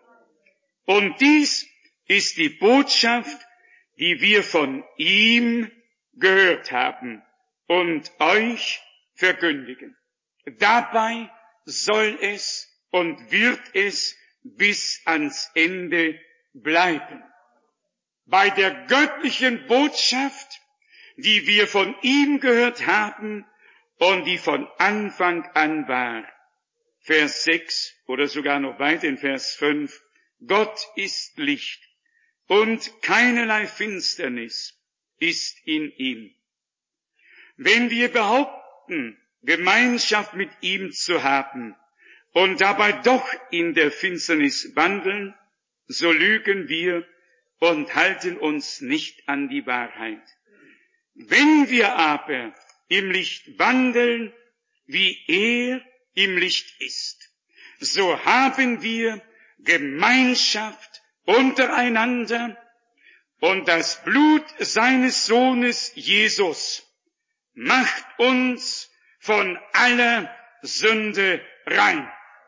Und dies ist die Botschaft, die wir von ihm gehört haben und euch verkündigen. Dabei soll es und wird es bis ans Ende bleiben. Bei der göttlichen Botschaft, die wir von ihm gehört haben und die von Anfang an war. Vers sechs oder sogar noch weiter in Vers fünf. Gott ist Licht und keinerlei Finsternis ist in ihm. Wenn wir behaupten, Gemeinschaft mit ihm zu haben und dabei doch in der Finsternis wandeln, so lügen wir und halten uns nicht an die Wahrheit. Wenn wir aber im Licht wandeln, wie er im Licht ist, so haben wir Gemeinschaft untereinander, und das Blut seines Sohnes Jesus macht uns von aller Sünde rein.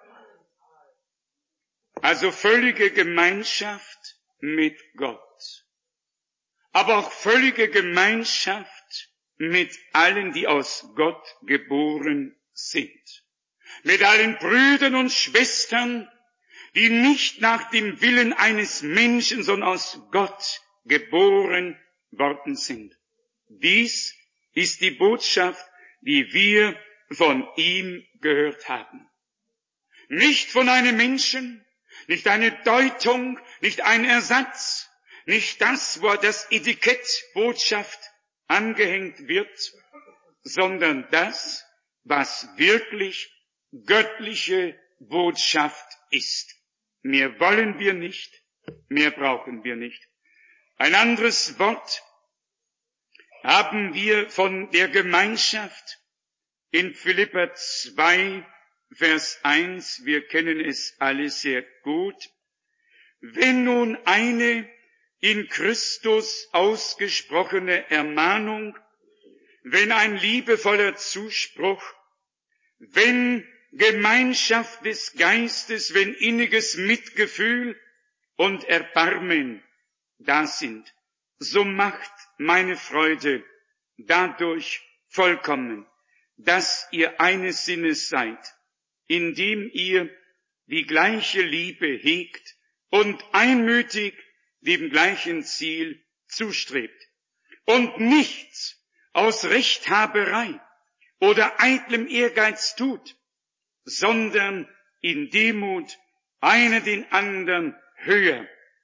Also völlige Gemeinschaft mit Gott. Aber auch völlige Gemeinschaft mit allen, die aus Gott geboren sind. Mit allen Brüdern und Schwestern, die nicht nach dem Willen eines Menschen, sondern aus Gott geboren worden sind. Dies ist die Botschaft, die wir von ihm gehört haben. Nicht von einem Menschen, nicht eine Deutung, nicht ein Ersatz, nicht das, wo das Etikett Botschaft angehängt wird, sondern das, was wirklich göttliche Botschaft ist. Mehr wollen wir nicht, mehr brauchen wir nicht. Ein anderes Wort haben wir von der Gemeinschaft in Philipper zwei, Vers eins. Wir kennen es alle sehr gut. Wenn nun eine in Christus ausgesprochene Ermahnung, wenn ein liebevoller Zuspruch, wenn Gemeinschaft des Geistes, wenn inniges Mitgefühl und Erbarmen da sind, so macht meine Freude dadurch vollkommen, dass ihr eines Sinnes seid, indem ihr die gleiche Liebe hegt und einmütig dem gleichen Ziel zustrebt und nichts aus Rechthaberei oder eitlem Ehrgeiz tut, sondern in Demut einer den anderen höher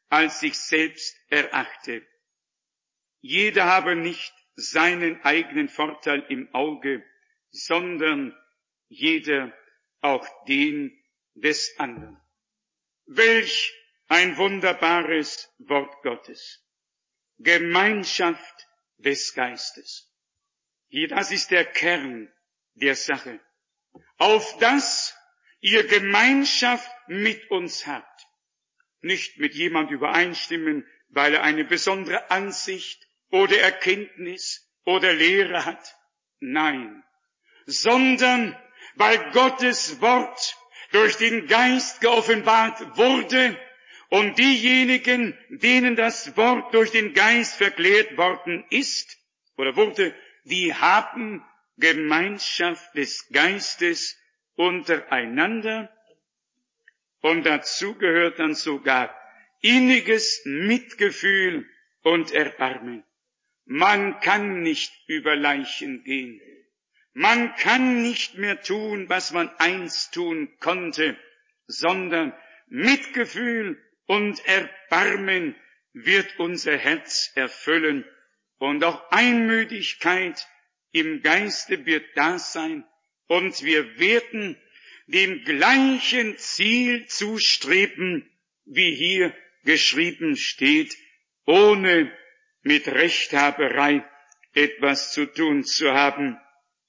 als sich selbst erachte. Jeder habe nicht seinen eigenen Vorteil im Auge, sondern jeder auch den des anderen. Welch ein wunderbares Wort Gottes. Gemeinschaft des Geistes. Hier, das ist der Kern der Sache. Auf dass ihr Gemeinschaft mit uns habt. Nicht mit jemand übereinstimmen, weil er eine besondere Ansicht oder Erkenntnis oder Lehre hat. Nein. Sondern weil Gottes Wort durch den Geist geoffenbart wurde und diejenigen, denen das Wort durch den Geist verklärt worden ist oder wurde, die haben Gemeinschaft des Geistes untereinander und dazu gehört dann sogar inniges Mitgefühl und Erbarmen. Man kann nicht über Leichen gehen. Man kann nicht mehr tun, was man einst tun konnte, sondern Mitgefühl und Erbarmen wird unser Herz erfüllen und auch Einmütigkeit im Geiste wird da sein und wir werden dem gleichen Ziel zustreben, wie hier geschrieben steht, ohne mit Rechthaberei etwas zu tun zu haben.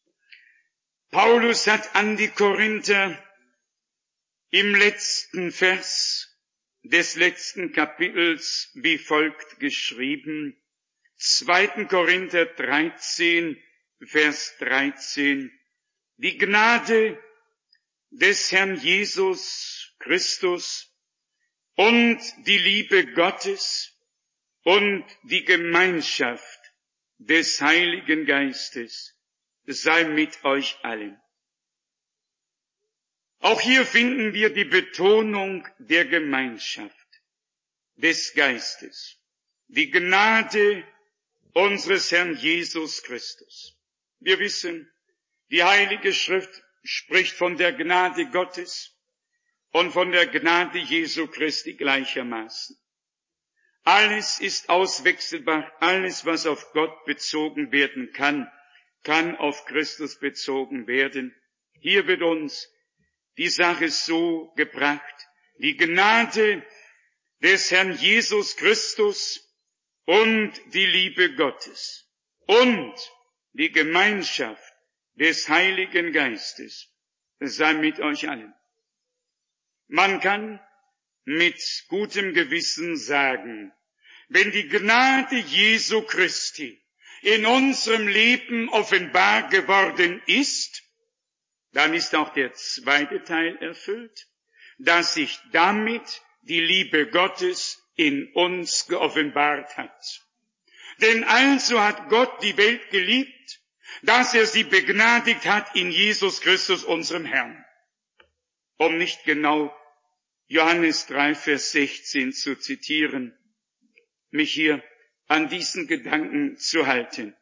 Paulus hat an die Korinther im letzten Vers des letzten Kapitels wie folgt geschrieben, zweiter Korinther dreizehn, Vers dreizehn, die Gnade des Herrn Jesus Christus und die Liebe Gottes und die Gemeinschaft des Heiligen Geistes sei mit euch allen. Auch hier finden wir die Betonung der Gemeinschaft des Geistes, die Gnade unseres Herrn Jesus Christus. Wir wissen, die Heilige Schrift spricht von der Gnade Gottes und von der Gnade Jesu Christi gleichermaßen. Alles ist auswechselbar, alles, was auf Gott bezogen werden kann, kann auf Christus bezogen werden. Hier wird uns die Sache so gebracht, die Gnade des Herrn Jesus Christus und die Liebe Gottes und die Gemeinschaft des Heiligen Geistes sei mit euch allen. Man kann mit gutem Gewissen sagen, wenn die Gnade Jesu Christi in unserem Leben offenbar geworden ist, dann ist auch der zweite Teil erfüllt, dass sich damit die Liebe Gottes in uns geoffenbart hat. Denn also hat Gott die Welt geliebt, dass er sie begnadigt hat in Jesus Christus, unserem Herrn. Um nicht genau Johannes drei, Vers sechzehn zu zitieren, mich hier an diesen Gedanken zu halten.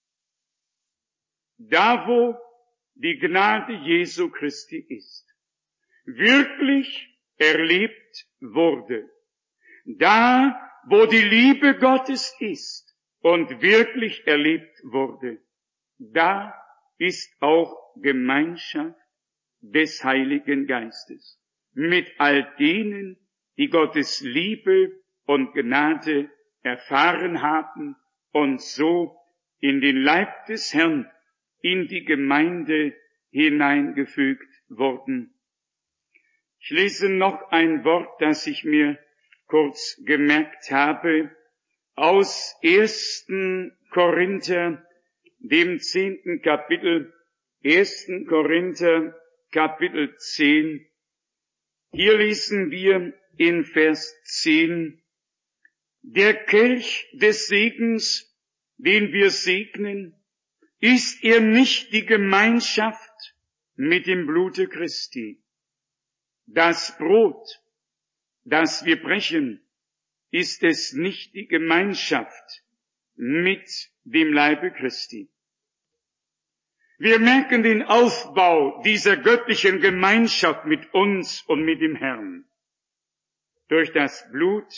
Da, wo die Gnade Jesu Christi ist, wirklich erlebt wurde, da, wo die Liebe Gottes ist und wirklich erlebt wurde, da ist auch Gemeinschaft des Heiligen Geistes mit all denen, die Gottes Liebe und Gnade erfahren haben und so in den Leib des Herrn, in die Gemeinde hineingefügt wurden. Ich lese noch ein Wort, das ich mir kurz gemerkt habe, aus ersten Korinther, dem zehnten Kapitel, ersten Korinther, Kapitel zehn. Hier lesen wir in Vers zehn, der Kelch des Segens, den wir segnen, ist er nicht die Gemeinschaft mit dem Blute Christi? Das Brot, das wir brechen, ist es nicht die Gemeinschaft mit dem Leibe Christi? Wir merken den Aufbau dieser göttlichen Gemeinschaft mit uns und mit dem Herrn durch das Blut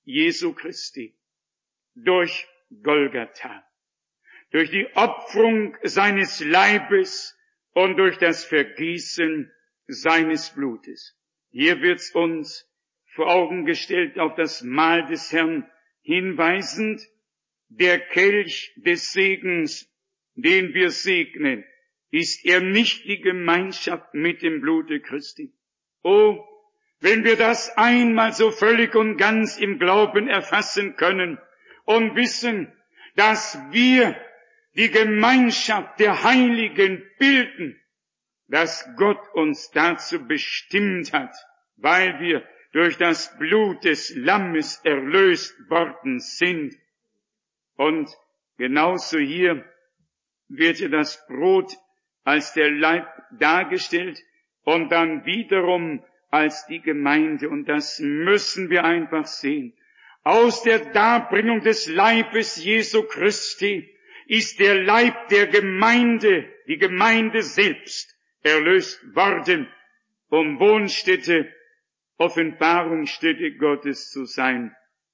Jesu Christi, durch Golgatha, durch die Opferung seines Leibes und durch das Vergießen seines Blutes. Hier wird's uns vor Augen gestellt auf das Mahl des Herrn hinweisend, der Kelch des Segens, den wir segnen, ist er nicht die Gemeinschaft mit dem Blute Christi? Oh, wenn wir das einmal so völlig und ganz im Glauben erfassen können und wissen, dass wir die Gemeinschaft der Heiligen bilden, dass Gott uns dazu bestimmt hat, weil wir durch das Blut des Lammes erlöst worden sind. Und genauso hier wird ja das Brot als der Leib dargestellt und dann wiederum als die Gemeinde. Und das müssen wir einfach sehen. Aus der Darbringung des Leibes Jesu Christi ist der Leib der Gemeinde, die Gemeinde selbst, erlöst worden, um Wohnstätte, Offenbarungsstätte Gottes zu sein.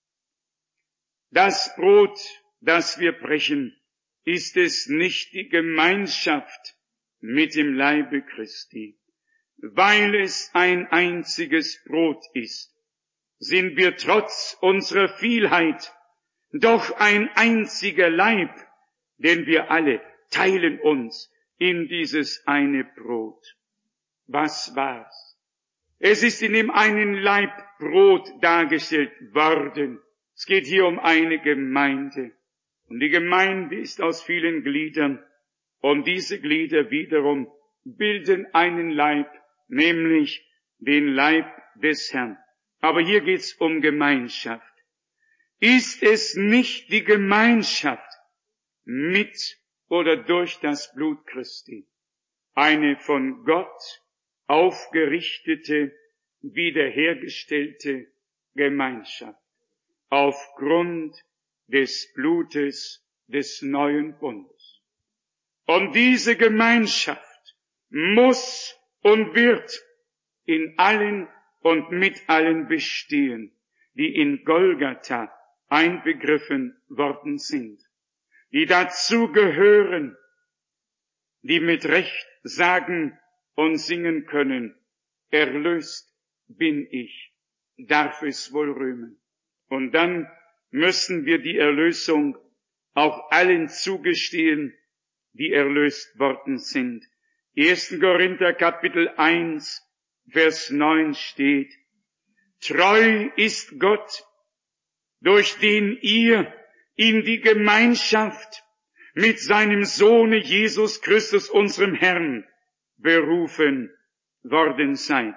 Das Brot, das wir brechen, ist es nicht die Gemeinschaft mit dem Leibe Christi. Weil es ein einziges Brot ist, sind wir trotz unserer Vielheit doch ein einziger Leib, denn wir alle teilen uns in dieses eine Brot. Was war's? Es ist in dem einen Leib Brot dargestellt worden. Es geht hier um eine Gemeinde. Und die Gemeinde ist aus vielen Gliedern. Und diese Glieder wiederum bilden einen Leib, nämlich den Leib des Herrn. Aber hier geht's um Gemeinschaft. Ist es nicht die Gemeinschaft mit oder durch das Blut Christi? Eine von Gott aufgerichtete, wiederhergestellte Gemeinschaft aufgrund des Blutes des neuen Bundes. Und diese Gemeinschaft muss und wird in allen und mit allen bestehen, die in Golgatha einbegriffen worden sind, die dazu gehören, die mit Recht sagen und singen können, erlöst bin ich, darf es wohl rühmen. Und dann müssen wir die Erlösung auch allen zugestehen, die erlöst worden sind. erster Korinther Kapitel eins, Vers neun steht, treu ist Gott, durch den ihr in die Gemeinschaft mit seinem Sohne Jesus Christus, unserem Herrn, berufen worden seid.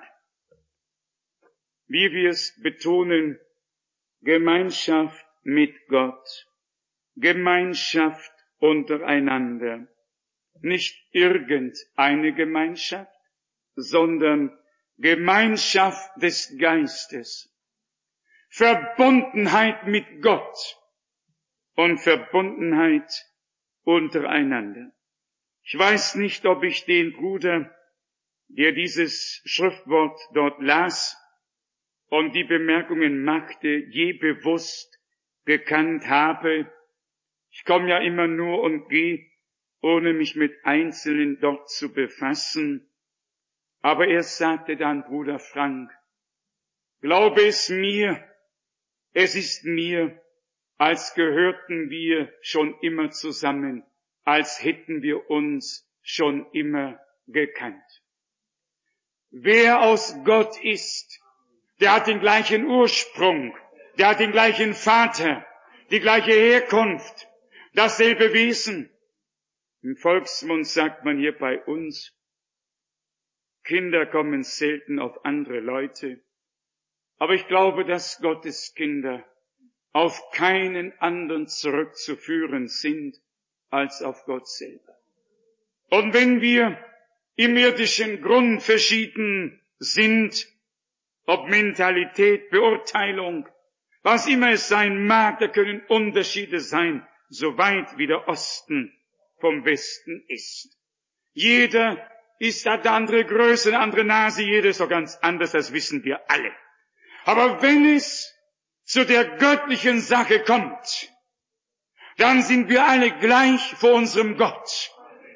Wie wir es betonen, Gemeinschaft mit Gott, Gemeinschaft untereinander, nicht irgendeine Gemeinschaft, sondern Gemeinschaft des Geistes, Verbundenheit mit Gott und Verbundenheit untereinander. Ich weiß nicht, ob ich den Bruder, der dieses Schriftwort dort las und die Bemerkungen machte, je bewusst gekannt habe. Ich komme ja immer nur und gehe, ohne mich mit Einzelnen dort zu befassen. Aber er sagte dann, Bruder Frank, glaube es mir, es ist mir, als gehörten wir schon immer zusammen, als hätten wir uns schon immer gekannt. Wer aus Gott ist, der hat den gleichen Ursprung, der hat den gleichen Vater, die gleiche Herkunft, dasselbe Wesen. Im Volksmund sagt man hier bei uns, Kinder kommen selten auf andere Leute, aber ich glaube, dass Gottes Kinder auf keinen anderen zurückzuführen sind als auf Gott selber. Und wenn wir im irdischen Grund verschieden sind, ob Mentalität, Beurteilung, was immer es sein mag, da können Unterschiede sein, so weit wie der Osten vom Westen ist. Jeder ist, hat eine andere Größe, eine andere Nase, jeder ist doch ganz anders, das wissen wir alle. Aber wenn es zu der göttlichen Sache kommt, dann sind wir alle gleich vor unserem Gott.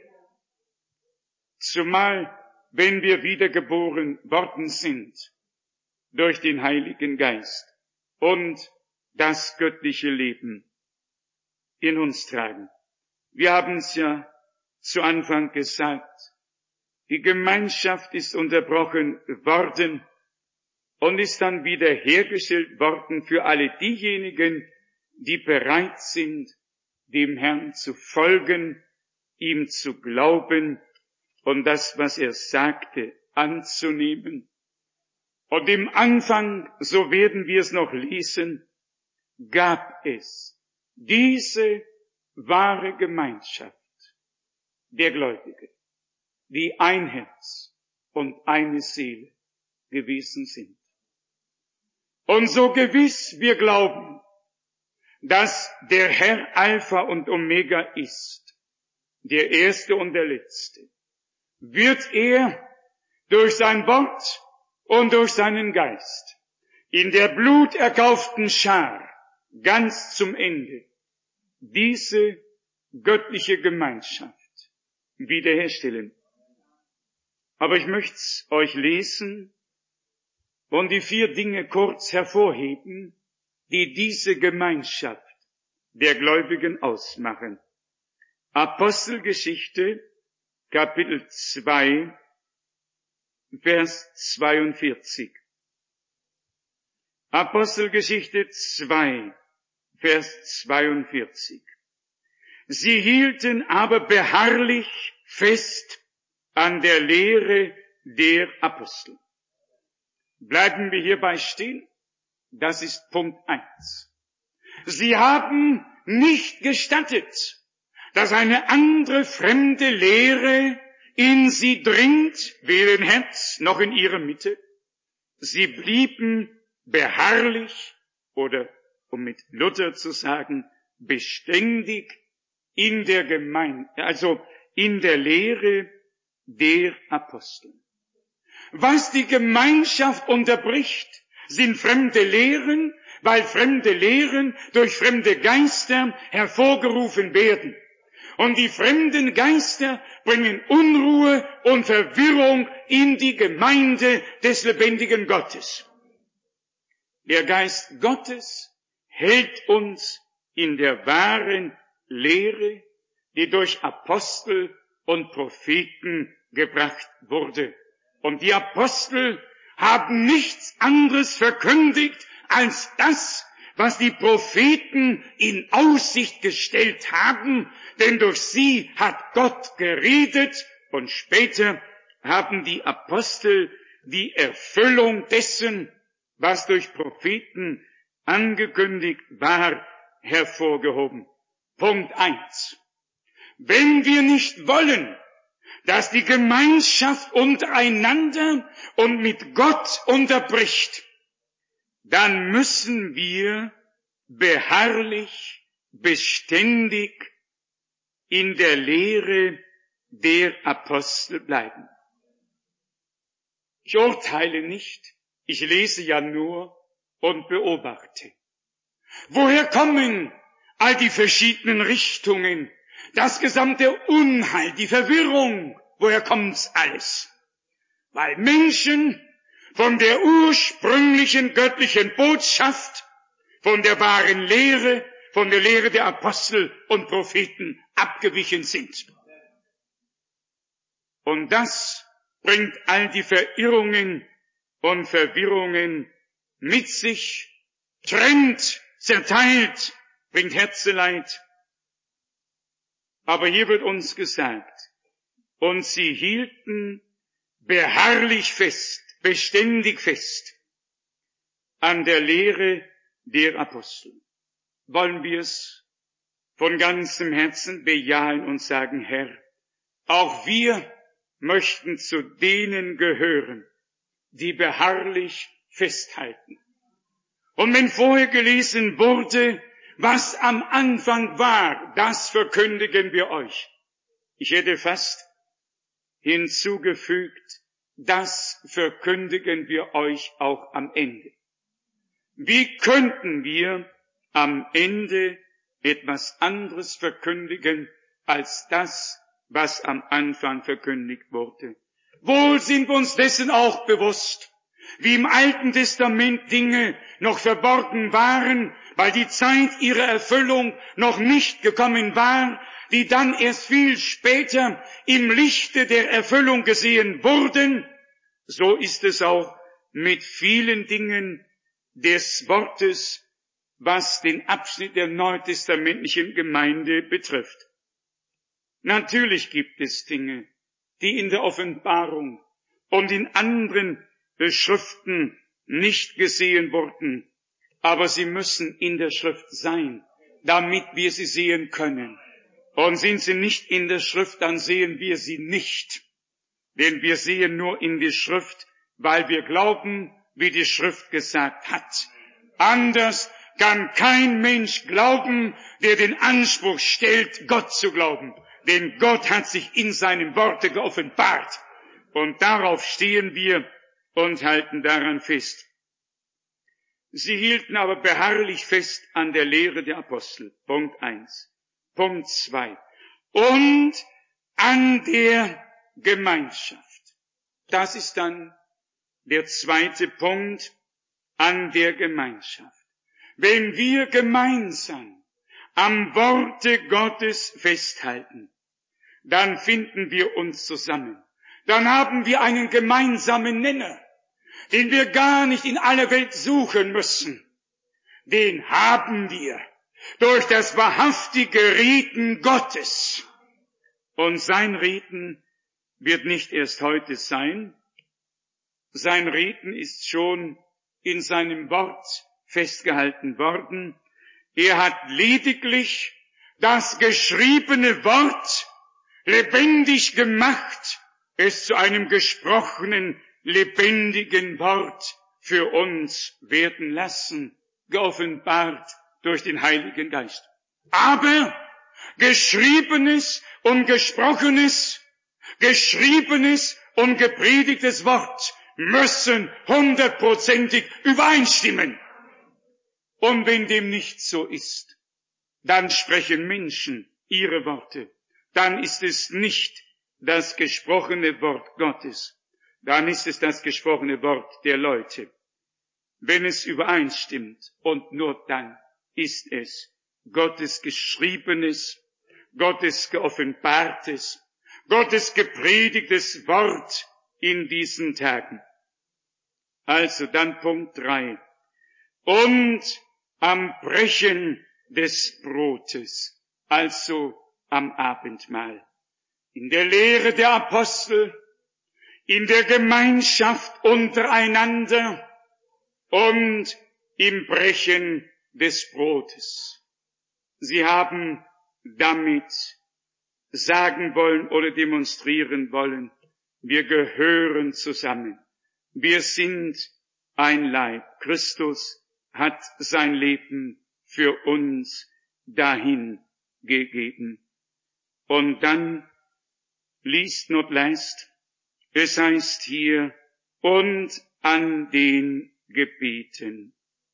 Zumal, wenn wir wiedergeboren worden sind durch den Heiligen Geist und das göttliche Leben in uns tragen. Wir haben es ja zu Anfang gesagt, die Gemeinschaft ist unterbrochen worden und ist dann wieder hergestellt worden für alle diejenigen, die bereit sind, dem Herrn zu folgen, ihm zu glauben und das, was er sagte, anzunehmen. Und im Anfang, so werden wir es noch lesen, gab es diese wahre Gemeinschaft der Gläubigen, die ein Herz und eine Seele gewesen sind. Und so gewiss wir glauben, dass der Herr Alpha und Omega ist, der Erste und der Letzte, wird er durch sein Wort und durch seinen Geist in der bluterkauften Schar ganz zum Ende diese göttliche Gemeinschaft wiederherstellen. Aber ich möchte es euch lesen und die vier Dinge kurz hervorheben, die diese Gemeinschaft der Gläubigen ausmachen. Apostelgeschichte, Kapitel zwei, Vers zweiundvierzig. Apostelgeschichte zwei, Vers zweiundvierzig. Sie hielten aber beharrlich fest an der Lehre der Apostel. Bleiben wir hierbei stehen. Das ist Punkt eins. Sie haben nicht gestattet, dass eine andere fremde Lehre in sie dringt, weder im Herz noch in ihrer Mitte. Sie blieben beharrlich oder, um mit Luther zu sagen, beständig in der Gemeinde, also in der Lehre der Apostel. Was die Gemeinschaft unterbricht, sind fremde Lehren, weil fremde Lehren durch fremde Geister hervorgerufen werden. Und die fremden Geister bringen Unruhe und Verwirrung in die Gemeinde des lebendigen Gottes. Der Geist Gottes hält uns in der wahren Lehre, die durch Apostel und Propheten gebracht wurde. Und die Apostel haben nichts anderes verkündigt als das, was die Propheten in Aussicht gestellt haben, denn durch sie hat Gott geredet und später haben die Apostel die Erfüllung dessen, was durch Propheten angekündigt war, hervorgehoben. Punkt eins. Wenn wir nicht wollen, dass die Gemeinschaft untereinander und mit Gott unterbricht, dann müssen wir beharrlich, beständig in der Lehre der Apostel bleiben. Ich urteile nicht, ich lese ja nur und beobachte. Woher kommen all die verschiedenen Richtungen, das gesamte Unheil, die Verwirrung? Woher kommt's alles? Weil Menschen von der ursprünglichen göttlichen Botschaft, von der wahren Lehre, von der Lehre der Apostel und Propheten abgewichen sind. Und das bringt all die Verirrungen und Verwirrungen mit sich, trennt, zerteilt, bringt Herzeleid. Aber hier wird uns gesagt, und sie hielten beharrlich fest, beständig fest an der Lehre der Apostel. Wollen wir es von ganzem Herzen bejahen und sagen, Herr, auch wir möchten zu denen gehören, die beharrlich festhalten. Und wenn vorher gelesen wurde, was am Anfang war, das verkündigen wir euch. Ich hätte fast hinzugefügt, das verkündigen wir euch auch am Ende. Wie könnten wir am Ende etwas anderes verkündigen als das, was am Anfang verkündigt wurde? Wohl sind wir uns dessen auch bewusst, wie im Alten Testament Dinge noch verborgen waren, weil die Zeit ihrer Erfüllung noch nicht gekommen war, die dann erst viel später im Lichte der Erfüllung gesehen wurden. So ist es auch mit vielen Dingen des Wortes, was den Abschnitt der neutestamentlichen Gemeinde betrifft. Natürlich gibt es Dinge, die in der Offenbarung und in anderen Schriften nicht gesehen wurden, aber sie müssen in der Schrift sein, damit wir sie sehen können. Und sind sie nicht in der Schrift, dann sehen wir sie nicht. Denn wir sehen nur in die Schrift, weil wir glauben, wie die Schrift gesagt hat. Anders kann kein Mensch glauben, der den Anspruch stellt, Gott zu glauben. Denn Gott hat sich in seinem Worte geoffenbart. Und darauf stehen wir und halten daran fest. Sie hielten aber beharrlich fest an der Lehre der Apostel. Punkt eins. Punkt zwei. Und an der Gemeinschaft. Das ist dann der zweite Punkt, an der Gemeinschaft. Wenn wir gemeinsam am Worte Gottes festhalten, dann finden wir uns zusammen. Dann haben wir einen gemeinsamen Nenner, den wir gar nicht in aller Welt suchen müssen. Den haben wir durch das wahrhaftige Reden Gottes. Und sein Reden wird nicht erst heute sein. Sein Reden ist schon in seinem Wort festgehalten worden. Er hat lediglich das geschriebene Wort lebendig gemacht, es zu einem gesprochenen, lebendigen Wort für uns werden lassen, geoffenbart durch den Heiligen Geist. Aber geschriebenes und gesprochenes, geschriebenes und gepredigtes Wort müssen hundertprozentig übereinstimmen. Und wenn dem nicht so ist, dann sprechen Menschen ihre Worte. Dann ist es nicht das gesprochene Wort Gottes. Dann ist es das gesprochene Wort der Leute. Wenn es übereinstimmt, und nur dann ist es Gottes geschriebenes, Gottes geoffenbartes, Gottes gepredigtes Wort in diesen Tagen. Also dann Punkt drei. Und am Brechen des Brotes, also am Abendmahl. In der Lehre der Apostel, in der Gemeinschaft untereinander und im Brechen des Brotes. Sie haben damit sagen wollen oder demonstrieren wollen, wir gehören zusammen. Wir sind ein Leib. Christus hat sein Leben für uns dahin gegeben. Und dann liest not leist, es heißt hier, und an den Gebeten.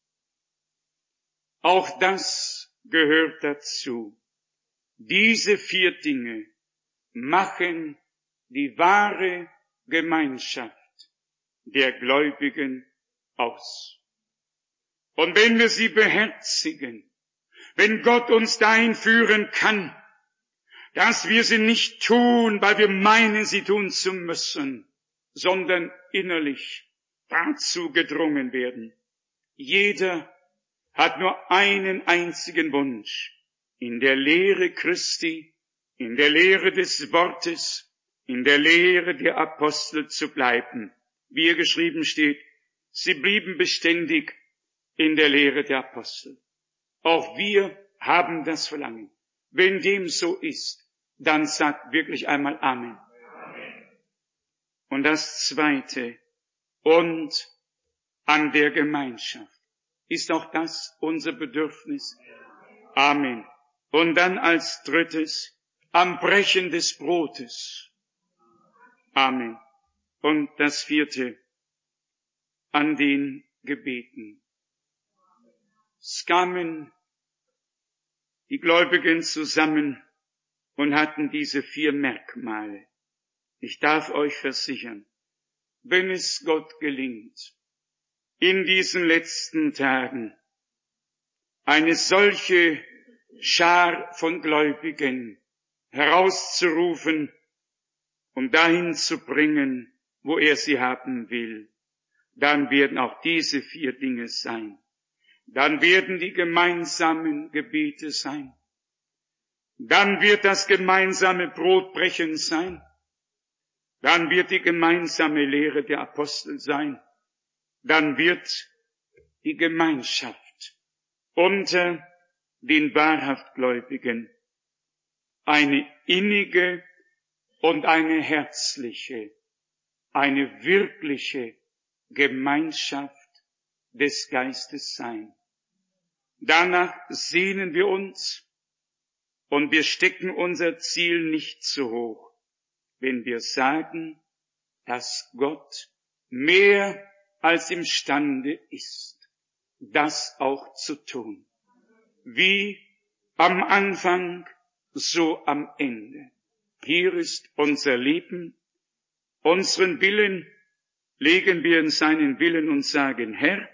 Auch das gehört dazu. Diese vier Dinge machen die wahre Gemeinschaft der Gläubigen aus. Und wenn wir sie beherzigen, wenn Gott uns dahin führen kann, dass wir sie nicht tun, weil wir meinen, sie tun zu müssen, sondern innerlich dazu gedrungen werden. Jeder hat nur einen einzigen Wunsch, in der Lehre Christi, in der Lehre des Wortes, in der Lehre der Apostel zu bleiben. Wie hier geschrieben steht, sie blieben beständig in der Lehre der Apostel. Auch wir haben das Verlangen. Wenn dem so ist, dann sagt wirklich einmal Amen. Amen. Und das Zweite, und an der Gemeinschaft. Ist auch das unser Bedürfnis? Amen. Und dann als Drittes, am Brechen des Brotes. Amen. Und das Vierte, an den Gebeten. Es kamen die Gläubigen zusammen und hatten diese vier Merkmale. Ich darf euch versichern, wenn es Gott gelingt, in diesen letzten Tagen eine solche Schar von Gläubigen herauszurufen und dahin zu bringen, wo er sie haben will, dann werden auch diese vier Dinge sein. Dann werden die gemeinsamen Gebete sein. Dann wird das gemeinsame Brotbrechen sein. Dann wird die gemeinsame Lehre der Apostel sein. Dann wird die Gemeinschaft unter den wahrhaft Gläubigen eine innige und eine herzliche, eine wirkliche Gemeinschaft des Geistes sein. Danach sehnen wir uns und wir stecken unser Ziel nicht zu hoch, wenn wir sagen, dass Gott mehr als imstande ist, das auch zu tun. Wie am Anfang, so am Ende. Hier ist unser Leben. Unseren Willen legen wir in seinen Willen und sagen, Herr,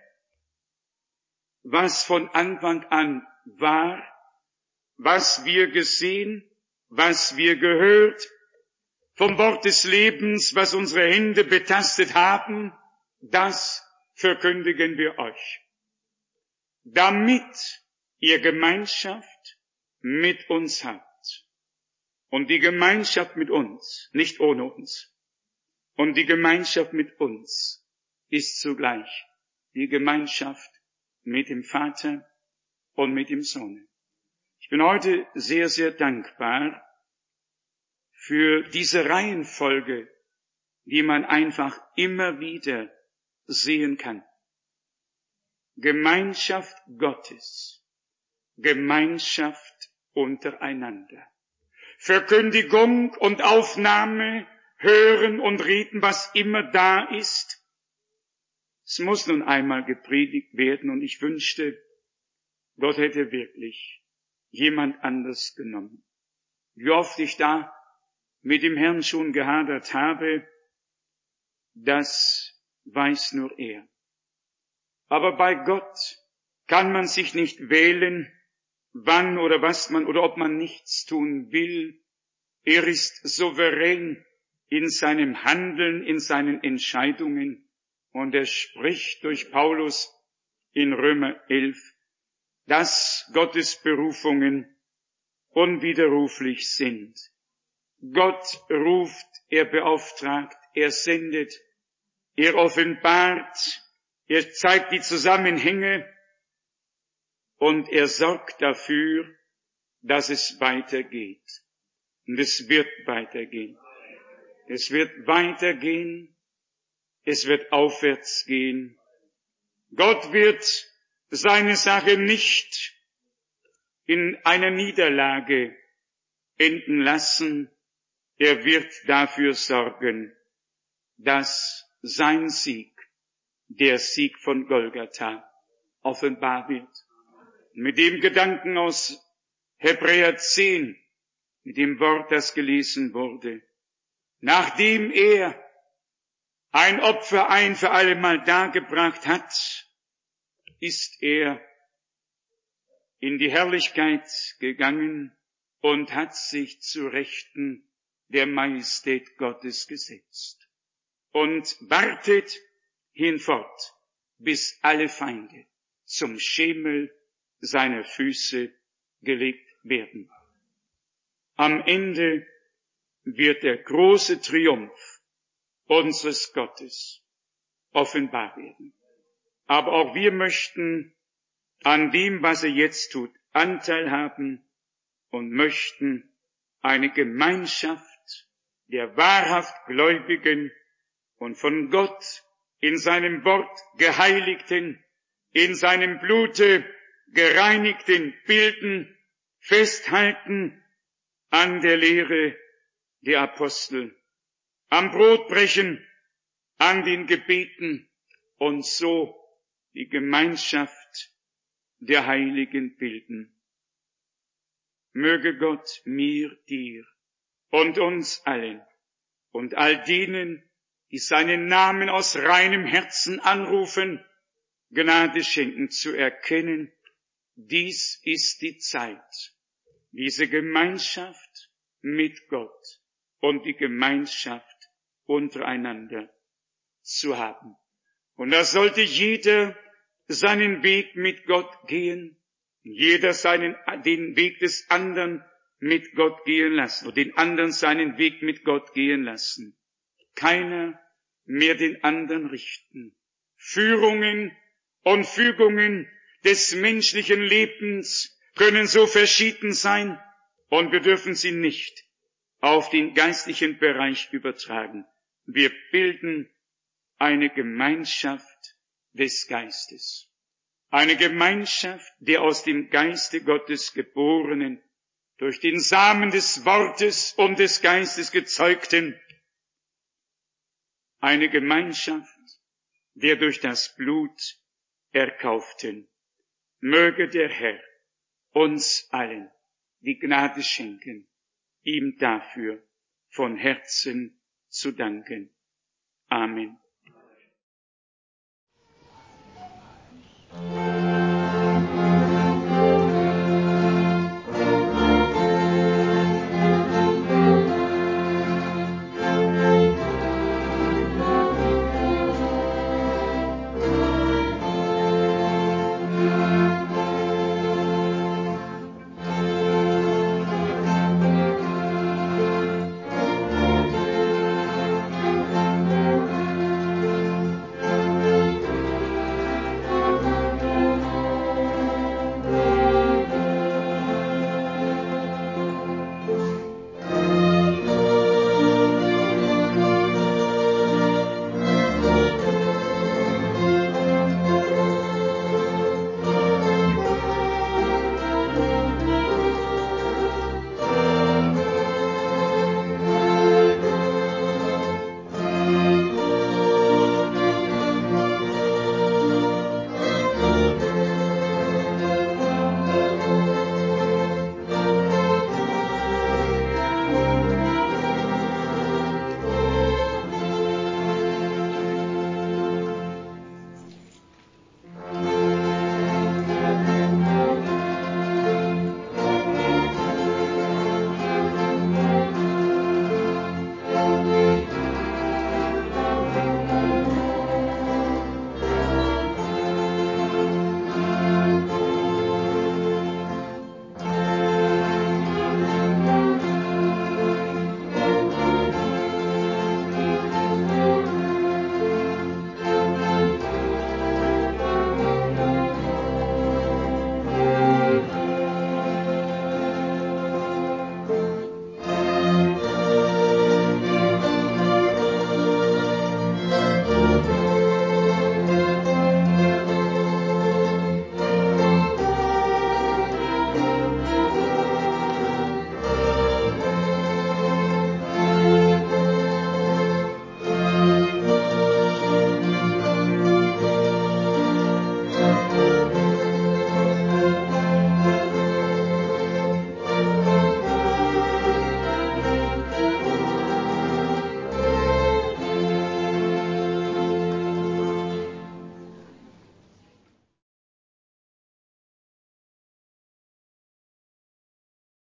was von Anfang an war, was wir gesehen, was wir gehört, vom Wort des Lebens, was unsere Hände betastet haben, das verkündigen wir euch, damit ihr Gemeinschaft mit uns habt. Und die Gemeinschaft mit uns, nicht ohne uns, und die Gemeinschaft mit uns ist zugleich die Gemeinschaft mit dem Vater und mit dem Sohn. Ich bin heute sehr, sehr dankbar für diese Reihenfolge, die man einfach immer wieder sehen kann. Gemeinschaft Gottes, Gemeinschaft untereinander, Verkündigung und Aufnahme, Hören und Reden, was immer da ist. Es muss nun einmal gepredigt werden und ich wünschte, Gott hätte wirklich jemand anders genommen. Wie oft ich da mit dem Herrn schon gehadert habe, das weiß nur er. Aber bei Gott kann man sich nicht wählen, wann oder was man oder ob man nichts tun will. Er ist souverän in seinem Handeln, in seinen Entscheidungen. Und er spricht durch Paulus in Römer elf, dass Gottes Berufungen unwiderruflich sind. Gott ruft, er beauftragt, er sendet, er offenbart, er zeigt die Zusammenhänge und er sorgt dafür, dass es weitergeht. Und es wird weitergehen. Es wird weitergehen. Es wird aufwärts gehen. Gott wird seine Sache nicht in einer Niederlage enden lassen. Er wird dafür sorgen, dass sein Sieg, der Sieg von Golgatha, offenbar wird. Mit dem Gedanken aus Hebräer zehn, mit dem Wort, das gelesen wurde, nachdem er ein Opfer ein für allemal dargebracht hat, ist er in die Herrlichkeit gegangen und hat sich zu Rechten der Majestät Gottes gesetzt und wartet hinfort, bis alle Feinde zum Schemel seiner Füße gelegt werden. Am Ende wird der große Triumph unseres Gottes offenbar werden. Aber auch wir möchten an dem, was er jetzt tut, Anteil haben und möchten eine Gemeinschaft der wahrhaft Gläubigen und von Gott in seinem Wort geheiligten, in seinem Blute gereinigten bilden, festhalten an der Lehre der Apostel, am Brotbrechen, an den Gebeten und so die Gemeinschaft der Heiligen bilden. Möge Gott mir, dir und uns allen und all denen, die seinen Namen aus reinem Herzen anrufen, Gnade schenken zu erkennen, dies ist die Zeit, diese Gemeinschaft mit Gott und die Gemeinschaft untereinander zu haben. Und da sollte jeder seinen Weg mit Gott gehen, jeder seinen, den Weg des anderen mit Gott gehen lassen, und den anderen seinen Weg mit Gott gehen lassen. Keiner mehr den anderen richten. Führungen und Fügungen des menschlichen Lebens können so verschieden sein, und wir dürfen sie nicht auf den geistlichen Bereich übertragen. Wir bilden eine Gemeinschaft des Geistes. Eine Gemeinschaft der aus dem Geiste Gottes geborenen, durch den Samen des Wortes und des Geistes gezeugten. Eine Gemeinschaft der durch das Blut erkauften. Möge der Herr uns allen die Gnade schenken, ihm dafür von Herzen zu danken. Amen.